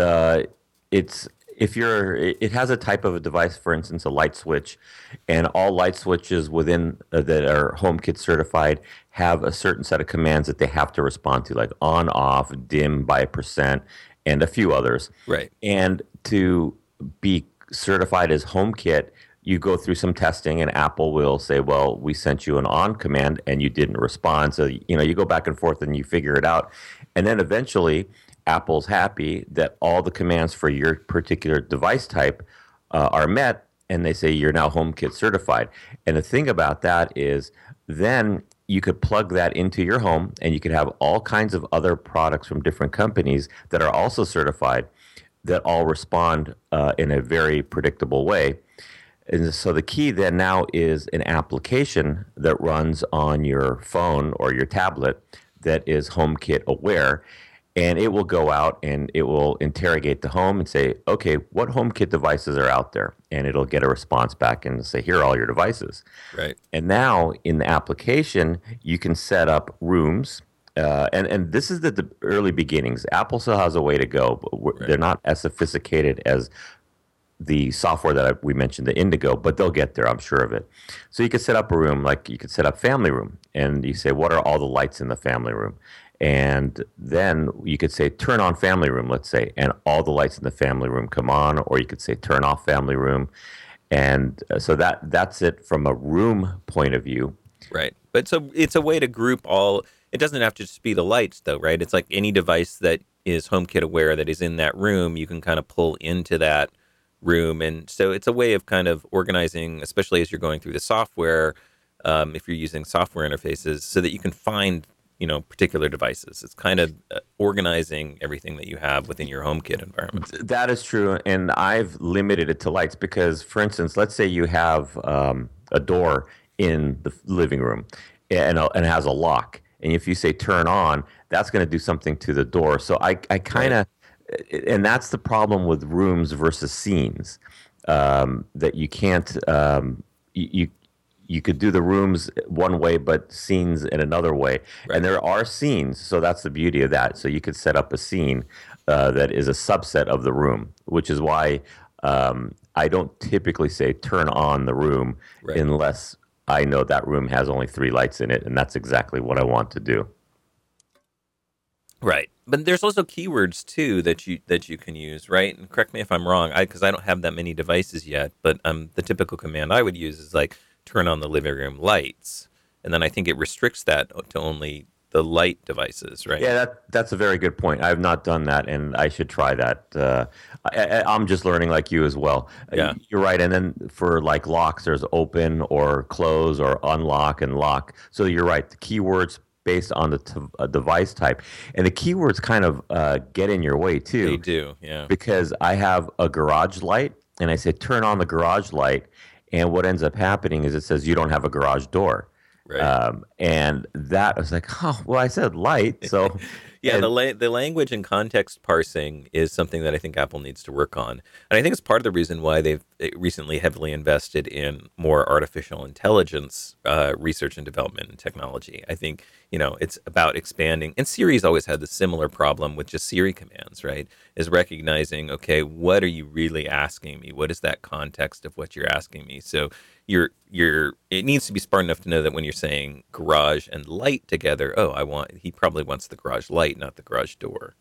It's if you're, it has a type of a device, for instance, a light switch, and all light switches within that are HomeKit certified have a certain set of commands that they have to respond to, like on, off, dim by a percent, and a few others. Right. And to be certified as HomeKit, you go through some testing, and Apple will say, "Well, we sent you an on command, and you didn't respond." So you go back and forth, and you figure it out, and then eventually, Apple's happy that all the commands for your particular device type are met, and they say you're now HomeKit certified. And the thing about that is, then you could plug that into your home, and you could have all kinds of other products from different companies that are also certified that all respond in a very predictable way. And so the key then now is an application that runs on your phone or your tablet that is HomeKit aware. And it will go out and it will interrogate the home and say, okay, what HomeKit devices are out there? And it'll get a response back and say, here are all your devices. Right. And now in the application, you can set up rooms. And this is the early beginnings. Apple still has a way to go, but Right. they're not as sophisticated as the software that we mentioned, the Indigo, but they'll get there, I'm sure of it. So you could set up a room, like you could set up family room, and you say, what are all the lights in the family room? And then you could say, turn on family room, let's say, and all the lights in the family room come on, or you could say, turn off family room. And so that's it from a room point of view. Right. But so it's a way to group all. It doesn't have to just be the lights, though, right? It's like any device that is HomeKit aware that is in that room, you can kind of pull into that room. And so it's a way of kind of organizing, especially as you're going through the software, if you're using software interfaces, so that you can find, particular devices. It's kind of organizing everything that you have within your HomeKit environment. That is true, and I've limited it to lights because, for instance, let's say you have a door in the living room and it has a lock, and if you say turn on, that's going to do something to the door. So I kind of, and that's the problem with rooms versus scenes, that you can't, you could do the rooms one way, but scenes in another way. Right. And there are scenes, so that's the beauty of that. So you could set up a scene that is a subset of the room, which is why I don't typically say turn on the room Right. unless I know that room has only 3 lights in it, and that's exactly what I want to do. Right. But there's also keywords too that you can use, right? And correct me if I'm wrong, because I don't have that many devices yet. But the typical command I would use is like turn on the living room lights, and then I think it restricts that to only the light devices, right? Yeah, that's a very good point. I've not done that, and I should try that. I'm just learning like you as well. Yeah, You're right. And then for like locks, there's open or close or unlock and lock. So you're right. The keywords based on the device type, and the keywords kind of get in your way they too, do. Yeah, because I have a garage light, and I say turn on the garage light, and what ends up happening is it says you don't have a garage door. right. And that I was like, oh, well, I said light, so Yeah, and the language and context parsing is something that I think Apple needs to work on, and I think it's part of the reason why they've recently heavily invested in more artificial intelligence research and development and technology. I think it's about expanding, and Siri's always had the similar problem with just Siri commands, right? Is recognizing, okay, what are you really asking me? What is that context of what you're asking me? So you're it needs to be smart enough to know that when you're saying garage and light together, oh, he probably wants the garage light, not the garage door.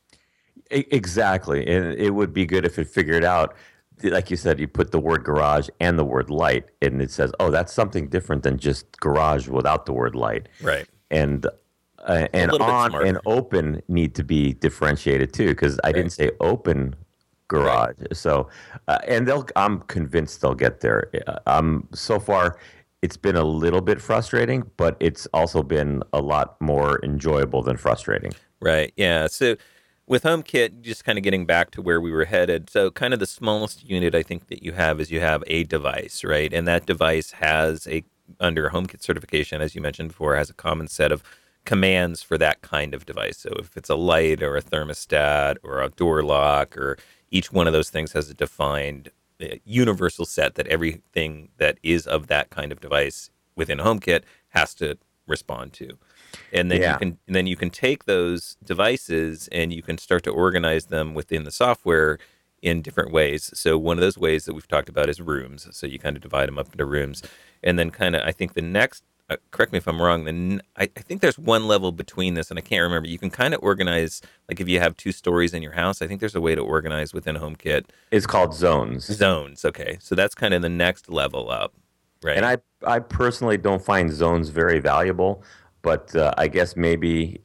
exactly, and it would be good if it figured out, like you said, you put the word garage and the word light, and it says, oh, that's something different than just garage without the word light, Right. and A and little bit on and smarter. open need to be differentiated too, because I Right. didn't say open Right. garage. So, and I'm convinced they'll get there. So far, it's been a little bit frustrating, but it's also been a lot more enjoyable than frustrating. Right. Yeah. So with HomeKit, just kind of getting back to where we were headed. So kind of the smallest unit I think that you have is you have a device, right? And that device has under HomeKit certification, as you mentioned before, has a common set of commands for that kind of device. So if it's a light or a thermostat or a door lock, or each one of those things has a defined universal set that everything that is of that kind of device within HomeKit has to respond to. And then Yeah. you can take those devices and you can start to organize them within the software in different ways. So one of those ways that we've talked about is rooms. So you kind of divide them up into rooms, and then kind of I think the next. Correct me if I'm wrong. Then I think there's one level between this, and I can't remember. You can kind of organize, like if you have two stories in your house. I think there's a way to organize within HomeKit It's called zones. zones. Okay, so that's kind of the next level up, And right? I personally don't find zones very valuable, but I guess maybe,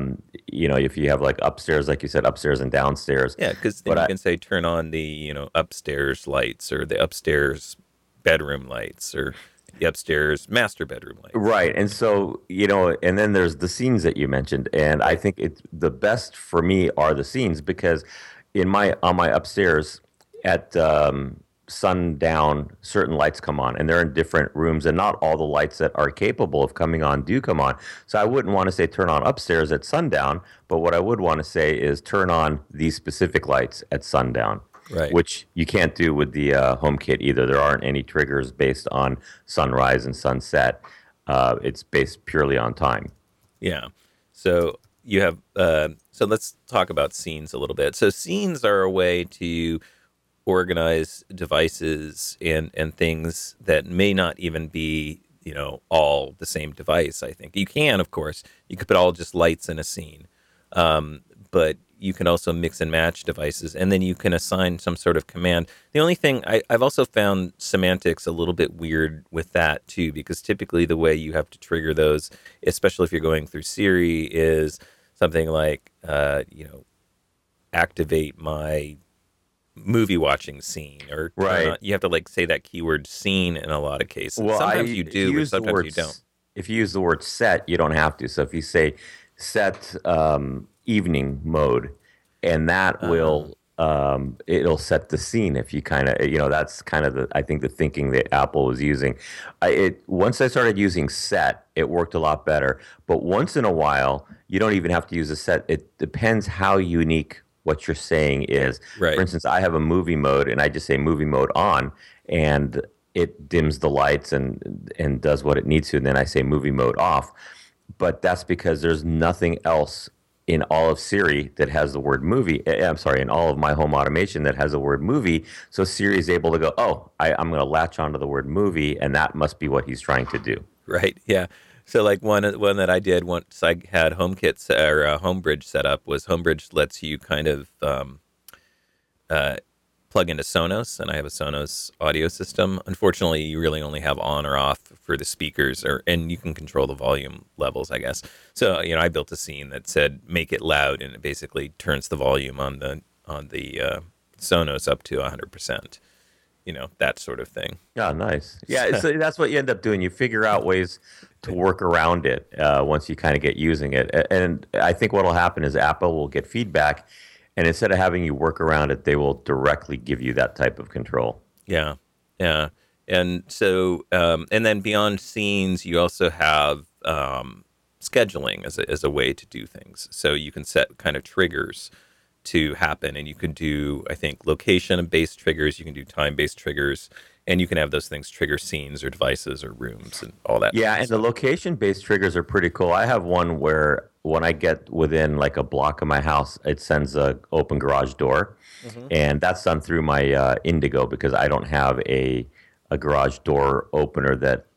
if you have like upstairs, like you said, upstairs and downstairs. Yeah, because then But you I, can say turn on the upstairs lights or the upstairs bedroom lights or the upstairs master bedroom lights. Right. And so, and then there's the scenes that you mentioned. And I Right. think it's the best for me are the scenes because on my upstairs at sundown, certain lights come on and they're in different rooms, and not all the lights that are capable of coming on do come on. So I wouldn't want to say turn on upstairs at sundown, but what I would want to say is turn on these specific lights at sundown, Right. which you can't do with the HomeKit either. There aren't any triggers based on sunrise and sunset. It's based purely on time. Yeah. So you have so let's talk about scenes a little bit. So scenes are a way to organize devices and things that may not even be, all the same device. I think you can, of course, you could put all just lights in a scene, but you can also mix and match devices, and then you can assign some sort of command. The only thing I've also found semantics a little bit weird with that too, because typically the way you have to trigger those, especially if you're going through Siri, is something like, activate my movie watching scene, or Right. you have to like say that keyword scene in a lot of cases. Well, I Sometimes you do, but use the sometimes word. you don't. If you use the word set, you don't have to. So if you say set evening mode, and that Uh, will it'll set the scene. If you kind of that's kind of the I think the thinking that Apple was using. Once I started using set, it worked a lot better. But once in a while, you don't even have to use a set. It depends how unique what you're saying is. For right. instance, I have a movie mode, and I just say movie mode on, and it dims the lights and does what it needs to, and then I say movie mode off. But that's because there's nothing else in all of Siri that has the word movie. I'm sorry, in all of my home automation that has the word movie. So Siri is able to go, oh, I'm going to latch onto the word movie, and that must be what he's trying to do. Right. Yeah. So like one that I did once I had HomeKit or Homebridge set up was Homebridge lets you kind of uh, plug into Sonos, and I have a Sonos audio system. Unfortunately, you really only have on or off for the speakers, and you can control the volume levels, I guess. So I built a scene that said make it loud, and it basically turns the volume on the Sonos up to 100%. That sort of thing. Yeah, nice. Yeah, so that's what you end up doing. You figure out ways to work around it once you kind of get using it. And I think what will happen is Apple will get feedback, and instead of having you work around it, they will directly give you that type of control. Yeah, yeah. And so, and then beyond scenes, you also have scheduling as a way to do things. So you can set kind of triggers to happen, and you can do, I think, location-based triggers. You can do time-based triggers, and you can have those things trigger scenes or devices or rooms and all that. Yeah, and the location-based triggers are pretty cool. I have one where when I get within like a block of my house, it sends a open garage door, and that's done through my Indigo because I don't have a garage door opener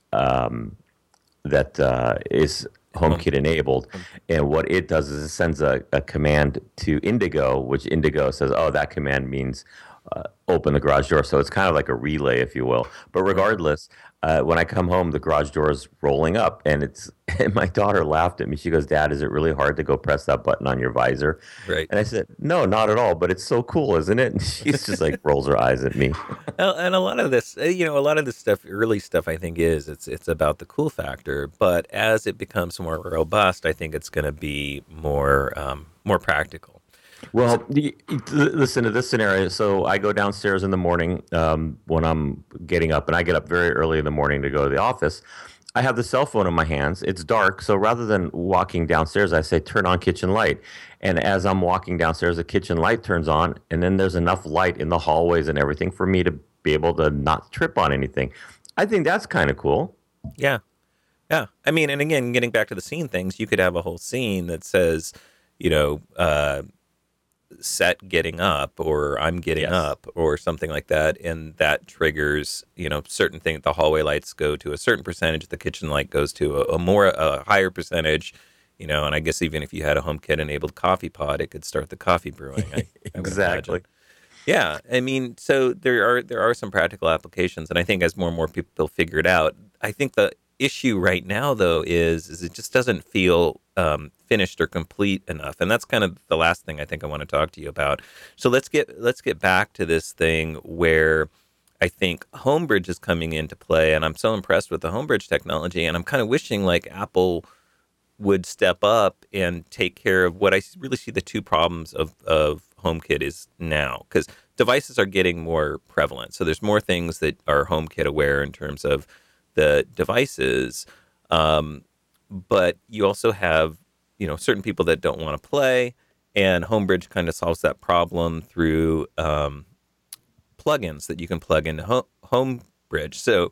that is HomeKit enabled. And what it does is it sends a command to Indigo, which Indigo says, "Oh, that command means open the garage door." So it's kind of like a relay, if you will. But regardless, when I come home, the garage door is rolling up, and and my daughter laughed at me. She goes, "Dad, is it really hard to go press that button on your visor?" Right. And I said, "No, not at all. But it's so cool, isn't it?" And she's just like rolls her eyes at me. And a lot of this, a lot of this stuff, early stuff, I think it's about the cool factor. But as it becomes more robust, I think it's going to be more practical. Well, listen to this scenario. So I go downstairs in the morning when I'm getting up, and I get up very early in the morning to go to the office. I have the cell phone in my hands. It's dark, so rather than walking downstairs, I say, turn on kitchen light. And as I'm walking downstairs, the kitchen light turns on, and then there's enough light in the hallways and everything for me to be able to not trip on anything. I think that's kind of cool. Yeah. Yeah. I mean, and again, getting back to the scene things, you could have a whole scene that says, set getting up or I'm getting up or something like that, and that triggers certain things. The hallway lights go to a certain percentage, the kitchen light goes to a higher percentage, and I guess even if you had a HomeKit enabled coffee pod, it could start the coffee brewing. I Exactly. Yeah, I mean, so there are some practical applications, and I think as more and more people figure it out, I think the issue right now though is it just doesn't feel finished or complete enough, and that's kind of the last thing I think I want to talk to you about. So let's get back to this thing where I think Homebridge is coming into play, and I'm so impressed with the Homebridge technology, and I'm kind of wishing like Apple would step up and take care of what I really see the two problems of HomeKit is now, because devices are getting more prevalent. So there's more things that are HomeKit aware in terms of the devices, but you also have certain people that don't want to play, and Homebridge kind of solves that problem through plugins that you can plug into Homebridge. So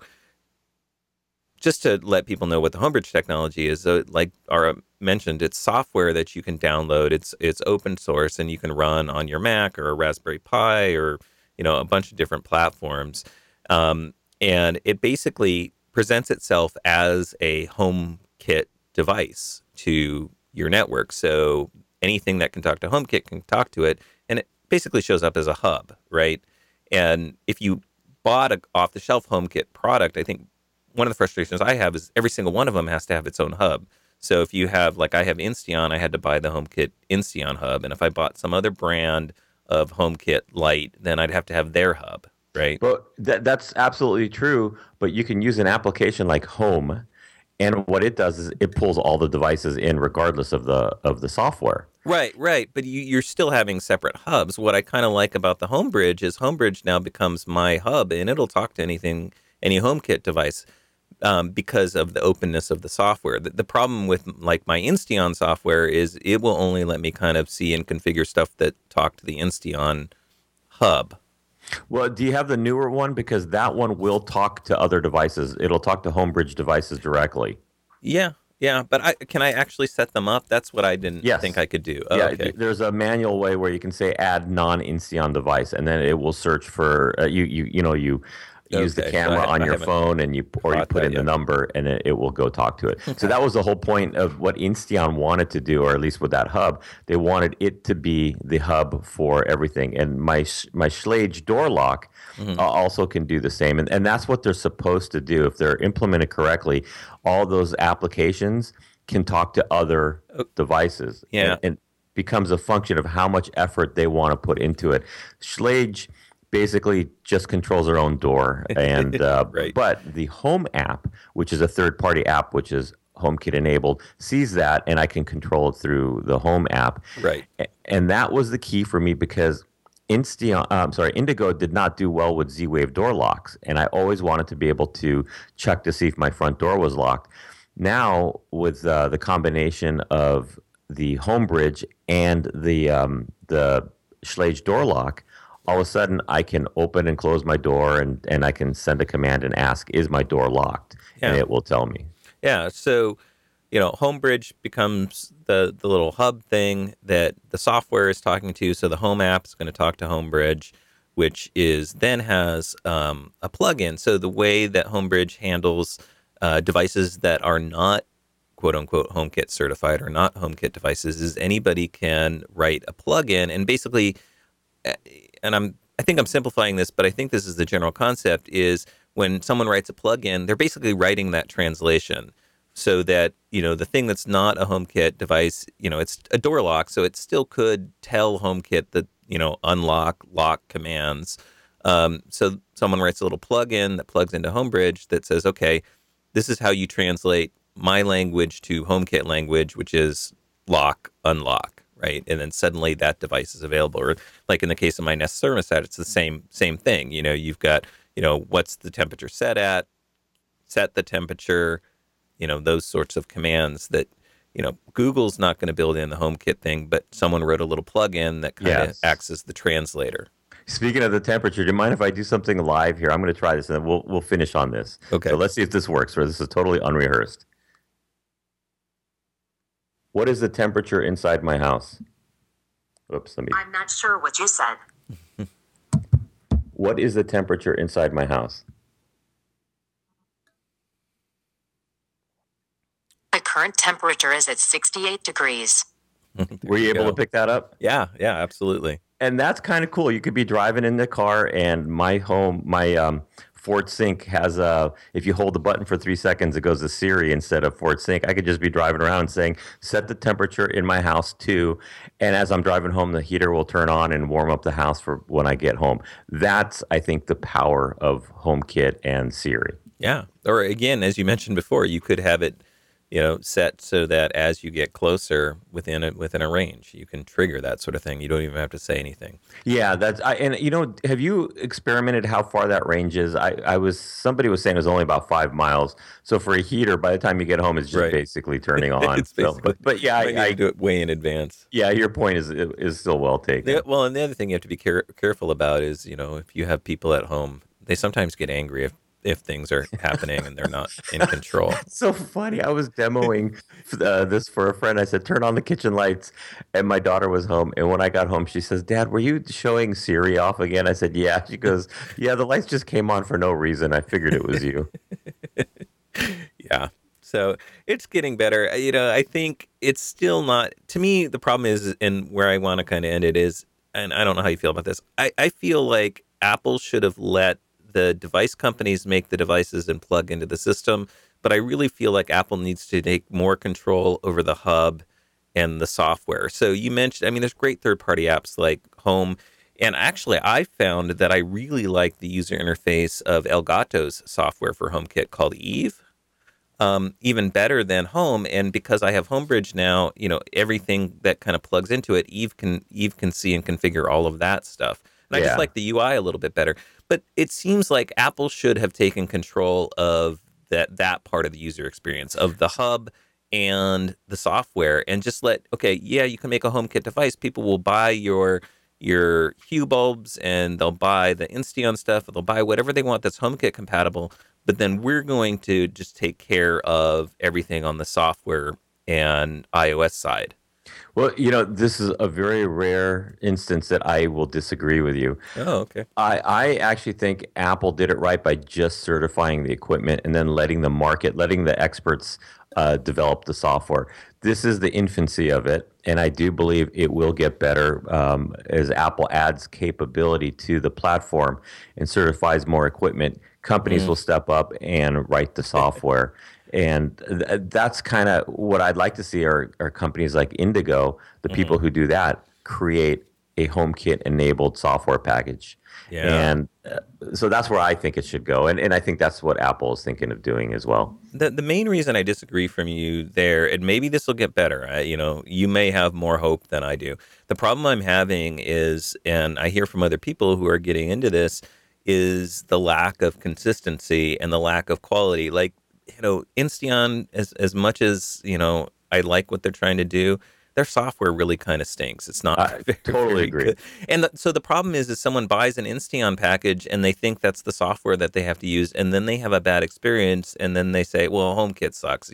just to let people know what the Homebridge technology is, like Ara mentioned, it's software that you can download. It's open source, and you can run on your Mac or a Raspberry Pi or a bunch of different platforms. And it basically presents itself as a HomeKit device to your network. So anything that can talk to HomeKit can talk to it, and it basically shows up as a hub, right? And if you bought a off-the-shelf HomeKit product, I think one of the frustrations I have is every single one of them has to have its own hub. So if you have, like I have Insteon, I had to buy the HomeKit Insteon hub. And if I bought some other brand of HomeKit Lite, then I'd have to have their hub, right? But that's absolutely true. But you can use an application like Home, and what it does is it pulls all the devices in regardless of the software. Right. But you're still having separate hubs. What I kind of like about the Homebridge is Homebridge now becomes my hub, and it'll talk to any HomeKit device. Because of the openness of the software. The problem with like my Insteon software is it will only let me kind of see and configure stuff that talk to the Insteon hub. Well, do you have the newer one? Because that one will talk to other devices. It'll talk to Homebridge devices directly. Yeah. But can I actually set them up? That's what I didn't think I could do. Oh, yeah, okay. There's a manual way where you can say add non-Insteon device, and then it will search for use the Okay, so camera on I your haven't phone and you caught put that in the yet. number and it will go talk to it. So that was the whole point of what Insteon wanted to do, or at least with that hub. They wanted it to be the hub for everything. And my Schlage door lock Hmm. also can do the same. And that's what they're supposed to do. If they're implemented correctly, all those applications can talk to other devices. Yeah. And becomes a function of how much effort they want to put into it. Schlage basically just controls their own door, and Right. but the Home app, which is a third-party app, which is HomeKit enabled, sees that, and I can control it through the Home app. Right. And that was the key for me because Indigo did not do well with Z-Wave door locks, and I always wanted to be able to check to see if my front door was locked. Now, with the combination of the Homebridge and the Schlage door lock, all of a sudden I can open and close my door, and I can send a command and ask, "Is my door locked?" And Yeah. it will tell me. Yeah. So, Homebridge becomes the little hub thing that the software is talking to. So the Home app is going to talk to Homebridge, which is then has a plugin. So the way that Homebridge handles devices that are not quote unquote HomeKit certified or not HomeKit devices is anybody can write a plugin and basically, and I think I'm simplifying this, but I think this is the general concept is when someone writes a plugin, they're basically writing that translation so that, the thing that's not a HomeKit device, it's a door lock, so it still could tell HomeKit that, unlock, lock commands. So someone writes a little plugin that plugs into Homebridge that says, okay, this is how you translate my language to HomeKit language, which is lock, unlock, right? And then suddenly that device is available. Or like in the case of my Nest thermostat, it's the same thing. You've got, what's the temperature set at, set the temperature, those sorts of commands that, Google's not going to build in the HomeKit thing, but someone wrote a little plugin that kind of acts as the translator. Speaking of the temperature, do you mind if I do something live here? I'm going to try this, and then we'll finish on this. Okay. So let's see if this works. Or this is totally unrehearsed. What is the temperature inside my house? Oops, let me. I'm not sure what you said. What is the temperature inside my house? The current temperature is at 68 degrees. Were you able to pick that up? Yeah, absolutely. And that's kind of cool. You could be driving in the car, and my Ford Sync has if you hold the button for 3 seconds, it goes to Siri instead of Ford Sync. I could just be driving around saying, set the temperature in my house too. And as I'm driving home, the heater will turn on and warm up the house for when I get home. That's, I think, the power of HomeKit and Siri. Yeah. Or again, as you mentioned before, you could have it, set so that as you get closer within a range, you can trigger that sort of thing. You don't even have to say anything. Yeah, have you experimented how far that range is? Somebody was saying it was only about 5 miles. So for a heater, by the time you get home, it's just basically turning on. It's basically, but yeah, I do it way in advance. Yeah, your point is still well taken. Well, and the other thing you have to be careful about is, if you have people at home, they sometimes get angry if things are happening and they're not in control. It's so funny. I was demoing this for a friend. I said, turn on the kitchen lights. And my daughter was home. And when I got home, she says, Dad, were you showing Siri off again? I said, yeah. She goes, yeah, the lights just came on for no reason. I figured it was you. Yeah. So it's getting better. I think it's still not, to me, the problem is, and where I want to kind of end it is, and I don't know how you feel about this. I feel like Apple should have let the device companies make the devices and plug into the system. But I really feel like Apple needs to take more control over the hub and the software. So you mentioned, there's great third-party apps like Home. And actually, I found that I really like the user interface of Elgato's software for HomeKit called Eve. Even better than Home. And because I have Homebridge now, everything that kind of plugs into it, Eve can see and configure all of that stuff. And I just like the UI a little bit better. But it seems like Apple should have taken control of that part of the user experience, of the hub and the software, and just you can make a HomeKit device. People will buy your Hue bulbs, and they'll buy the Insteon stuff, they'll buy whatever they want that's HomeKit compatible. But then we're going to just take care of everything on the software and iOS side. Well, this is a very rare instance that I will disagree with you. Oh, okay. I actually think Apple did it right by just certifying the equipment and then letting the experts develop the software. This is the infancy of it, and I do believe it will get better as Apple adds capability to the platform and certifies more equipment. Companies Mm. will step up and write the software. And that's kind of what I'd like to see are companies like Indigo, the Mhm. people who do that, create a HomeKit enabled software package. Yeah. And so that's where I think it should go. And I think that's what Apple is thinking of doing as well. The main reason I disagree from you there, and maybe this will get better. You may have more hope than I do. The problem I'm having is, and I hear from other people who are getting into this, is the lack of consistency and the lack of quality. Like, Insteon, as much as I like what they're trying to do, their software really kind of stinks. It's not I very, totally very agree. good. And so the problem is someone buys an Insteon package and they think that's the software that they have to use, and then they have a bad experience, and then they say, "Well, HomeKit sucks."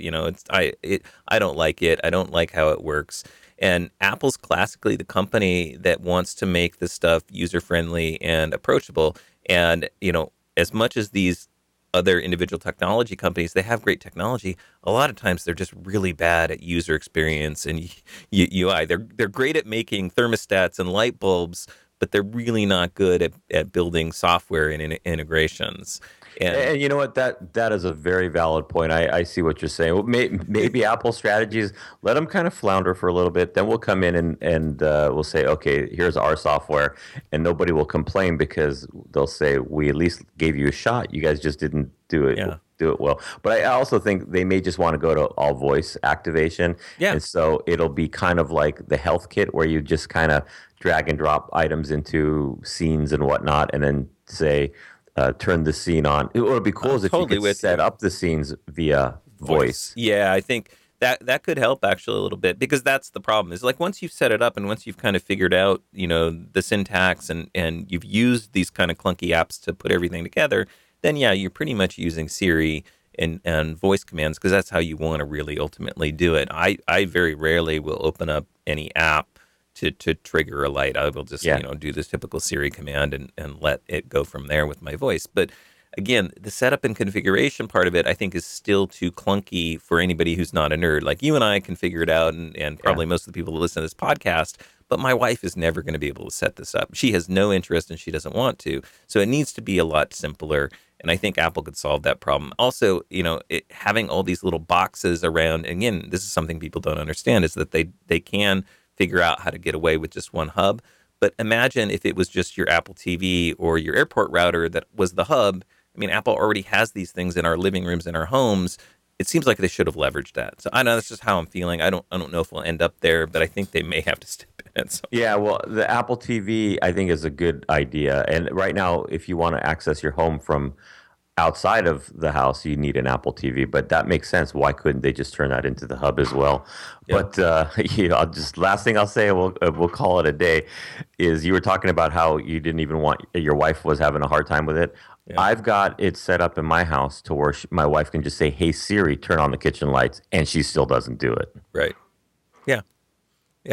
I don't like it. I don't like how it works. And Apple's classically the company that wants to make this stuff user friendly and approachable. And as much as these other individual technology companies, they have great technology. A lot of times they're just really bad at user experience and UI. They're great at making thermostats and light bulbs, but they're really not good at building software and integrations. And And you know what? That is a very valid point. I see what you're saying. Well, maybe Apple's strategies let them kind of flounder for a little bit. Then we'll come in and we'll say, okay, here's our software, and nobody will complain because they'll say we at least gave you a shot. You guys just didn't yeah, do it well. But I also think they may just want to go to all voice activation, yeah, and so it'll be kind of like the Health Kit where you just kind of drag and drop items into scenes and whatnot, and then say turn the scene on. What would be cool I'm is if you totally could with set you. up the scenes via voice. Yeah, I think that could help actually a little bit, because that's the problem. Is like once you've set it up and once you've kind of figured out, the syntax, and you've used these kind of clunky apps to put everything together, then yeah, you're pretty much using Siri and voice commands, because that's how you want to really ultimately do it. I very rarely will open up any app to trigger a light. I will just, Yeah. do this typical Siri command and let it go from there with my voice. But again, the setup and configuration part of it, I think, is still too clunky for anybody who's not a nerd. Like you and I can figure it out, and Yeah. probably most of the people that listen to this podcast, but my wife is never going to be able to set this up. She has no interest and she doesn't want to. So it needs to be a lot simpler. And I think Apple could solve that problem. Also, having all these little boxes around, again, this is something people don't understand, is that they can figure out how to get away with just one hub. But imagine if it was just your Apple TV or your airport router that was the hub. I mean, Apple already has these things in our living rooms and our homes. It seems like they should have leveraged that. So I know that's just how I'm feeling. I don't know if we'll end up there, but I think they may have to step in at some. Yeah, well, the Apple TV I think is a good idea. And right now, if you want to access your home from outside of the house, you need an Apple TV. But that makes sense. Why couldn't they just turn that into the hub as well? Yeah. But I'll just last thing I'll say, we'll call it a day. Is you were talking about how you didn't even want your wife was having a hard time with it. Yeah. I've got it set up in my house to where my wife can just say, "Hey Siri, turn on the kitchen lights," and she still doesn't do it. Right. Yeah. Yeah.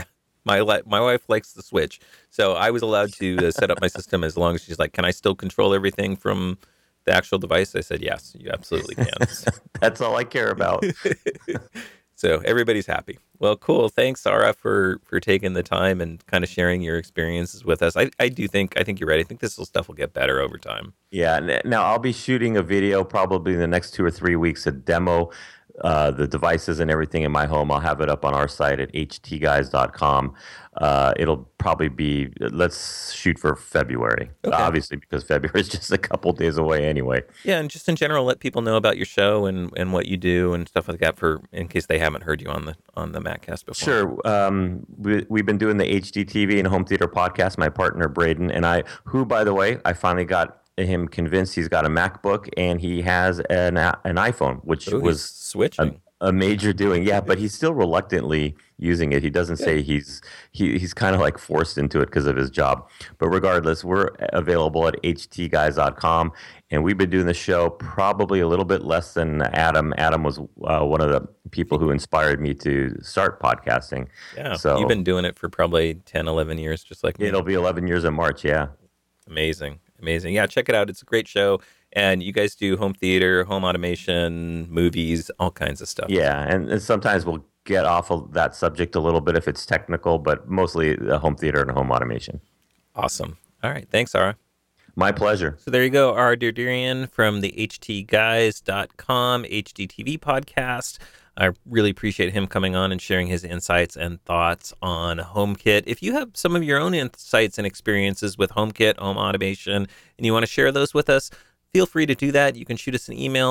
My wife likes the Switch, so I was allowed to set up my system as long as she's like, "Can I still control everything from the actual device?" I said, "Yes, you absolutely can." That's all I care about. So everybody's happy. Well, cool. Thanks, Sarah, for taking the time and kind of sharing your experiences with us. I think you're right. I think this stuff will get better over time. Yeah. Now I'll be shooting a video probably in the next 2 or 3 weeks, a demo the devices and everything in my home. I'll have it up on our site at htguys.com. It'll probably be, let's shoot for February, Okay. obviously, because February is just a couple days away anyway. Yeah, and just in general, let people know about your show and what you do and stuff like that, for in case they haven't heard you on the Maccast before. Sure. We've been doing the HDTV and Home Theater podcast, my partner Braden and I, who, by the way, I finally got him convinced. He's got a MacBook and he has an iPhone, which Ooh, he's was switching. a major doing. Yeah, but he's still reluctantly using it. He doesn't say he's kind of like forced into it because of his job. But regardless, we're available at htguys.com, and we've been doing the show probably a little bit less than Adam. Adam was one of the people who inspired me to start podcasting. Yeah, you've So been doing it for probably 10, 11 years, just like me. it'll be 11 years in March. Yeah. Amazing. Amazing. Yeah, check it out. It's a great show. And you guys do home theater, home automation, movies, all kinds of stuff. Yeah, and sometimes we'll get off of that subject a little bit if it's technical, but mostly home theater and home automation. Awesome. All right. Thanks, Ara. My pleasure. So there you go, Ara Derderian from the htguys.com HDTV podcast. I really appreciate him coming on and sharing his insights and thoughts on HomeKit. If you have some of your own insights and experiences with HomeKit, home automation, and you want to share those with us, feel free to do that. You can shoot us an email,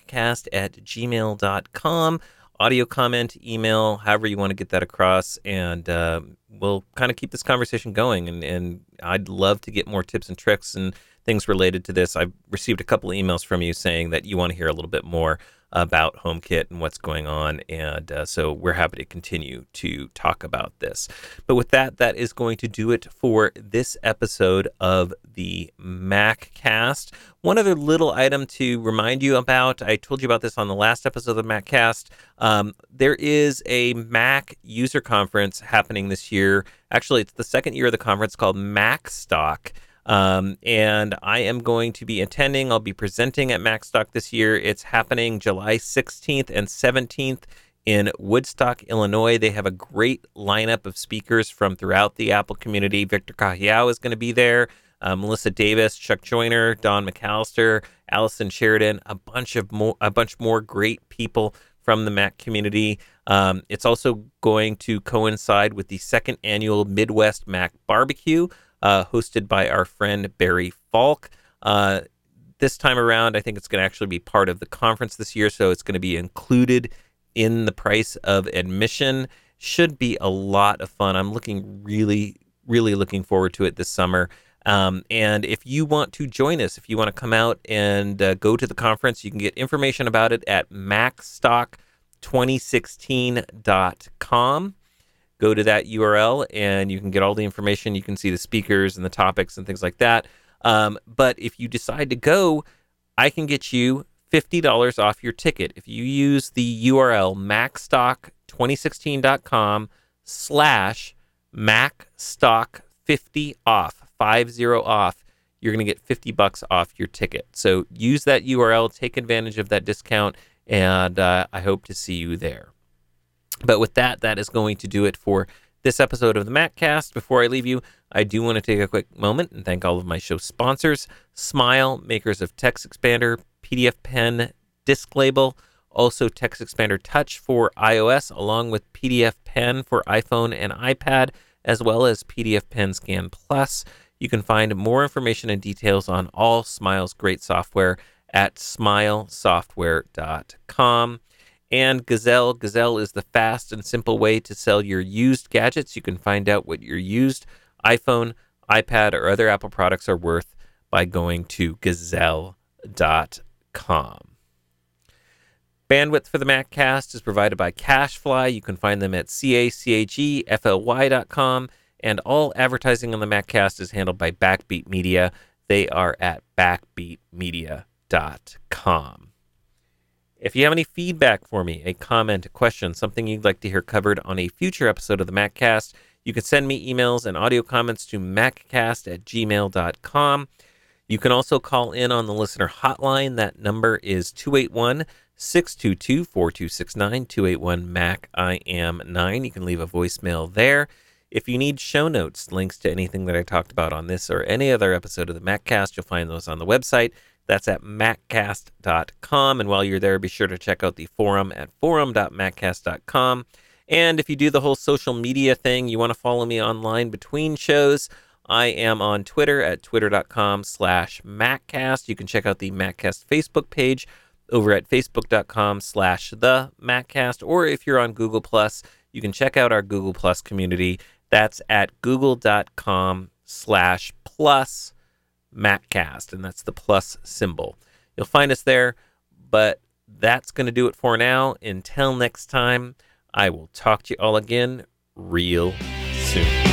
maccast@gmail.com, audio comment, email, however you want to get that across, and we'll kind of keep this conversation going. And I'd love to get more tips and tricks and things related to this. I've received a couple of emails from you saying that you want to hear a little bit more about HomeKit and what's going on, and so we're happy to continue to talk about this. But with that, that is going to do it for this episode of the MacCast. One other little item to remind you about, I told you about this on the last episode of the MacCast. There is a Mac user conference happening this year. Actually, it's the second year of the conference, called MacStock. And I am going to be attending. I'll be presenting at MacStock this year. It's happening July 16th and 17th in Woodstock, Illinois. They have a great lineup of speakers from throughout the Apple community. Victor Cajiao is going to be there. Melissa Davis, Chuck Joyner, Don McAllister, Allison Sheridan, a bunch more great people from the Mac community. It's also going to coincide with the second annual Midwest Mac Barbecue, hosted by our friend Barry Falk. This time around, I think it's going to actually be part of the conference this year, so it's going to be included in the price of admission. Should be a lot of fun. I'm really looking forward to it this summer. And if you want to join us, if you want to come out and go to the conference, you can get information about it at macstock2016.com. Go to that URL and you can get all the information. You can see the speakers and the topics and things like that. But if you decide to go, I can get you $50 off your ticket. If you use the URL macstock2016.com/macstock50off, 50 off, you're going to get $50 off your ticket. So use that URL, take advantage of that discount, and I hope to see you there. But with that, that is going to do it for this episode of the MacCast. Before I leave you, I do want to take a quick moment and thank all of my show sponsors: Smile, makers of TextExpander, PDF Pen, Disk Label, also TextExpander Touch for iOS, along with PDF Pen for iPhone and iPad, as well as PDF Pen Scan Plus. You can find more information and details on all Smile's great software at smilesoftware.com. And Gazelle. Gazelle is the fast and simple way to sell your used gadgets. You can find out what your used iPhone, iPad, or other Apple products are worth by going to gazelle.com. Bandwidth for the MacCast is provided by CacheFly. You can find them at CacheFly.com. And all advertising on the MacCast is handled by Backbeat Media. They are at backbeatmedia.com. If you have any feedback for me, a comment, a question, something you'd like to hear covered on a future episode of the MacCast, you can send me emails and audio comments to maccast@gmail.com. You can also call in on the listener hotline. That number is 281-622-4269, 281-MAC-I-AM-9. You can leave a voicemail there. If you need show notes, links to anything that I talked about on this or any other episode of the MacCast, you'll find those on the website. That's at maccast.com. And while you're there, be sure to check out the forum at forum.maccast.com. And if you do the whole social media thing, you want to follow me online between shows, I am on Twitter at twitter.com/MacCast. You can check out the MacCast Facebook page over at facebook.com/the-MacCast. Or if you're on Google+, you can check out our Google+ community. That's at google.com/plus MacCast, and that's the plus symbol. You'll find us there, but that's going to do it for now. Until next time, I will talk to you all again real soon.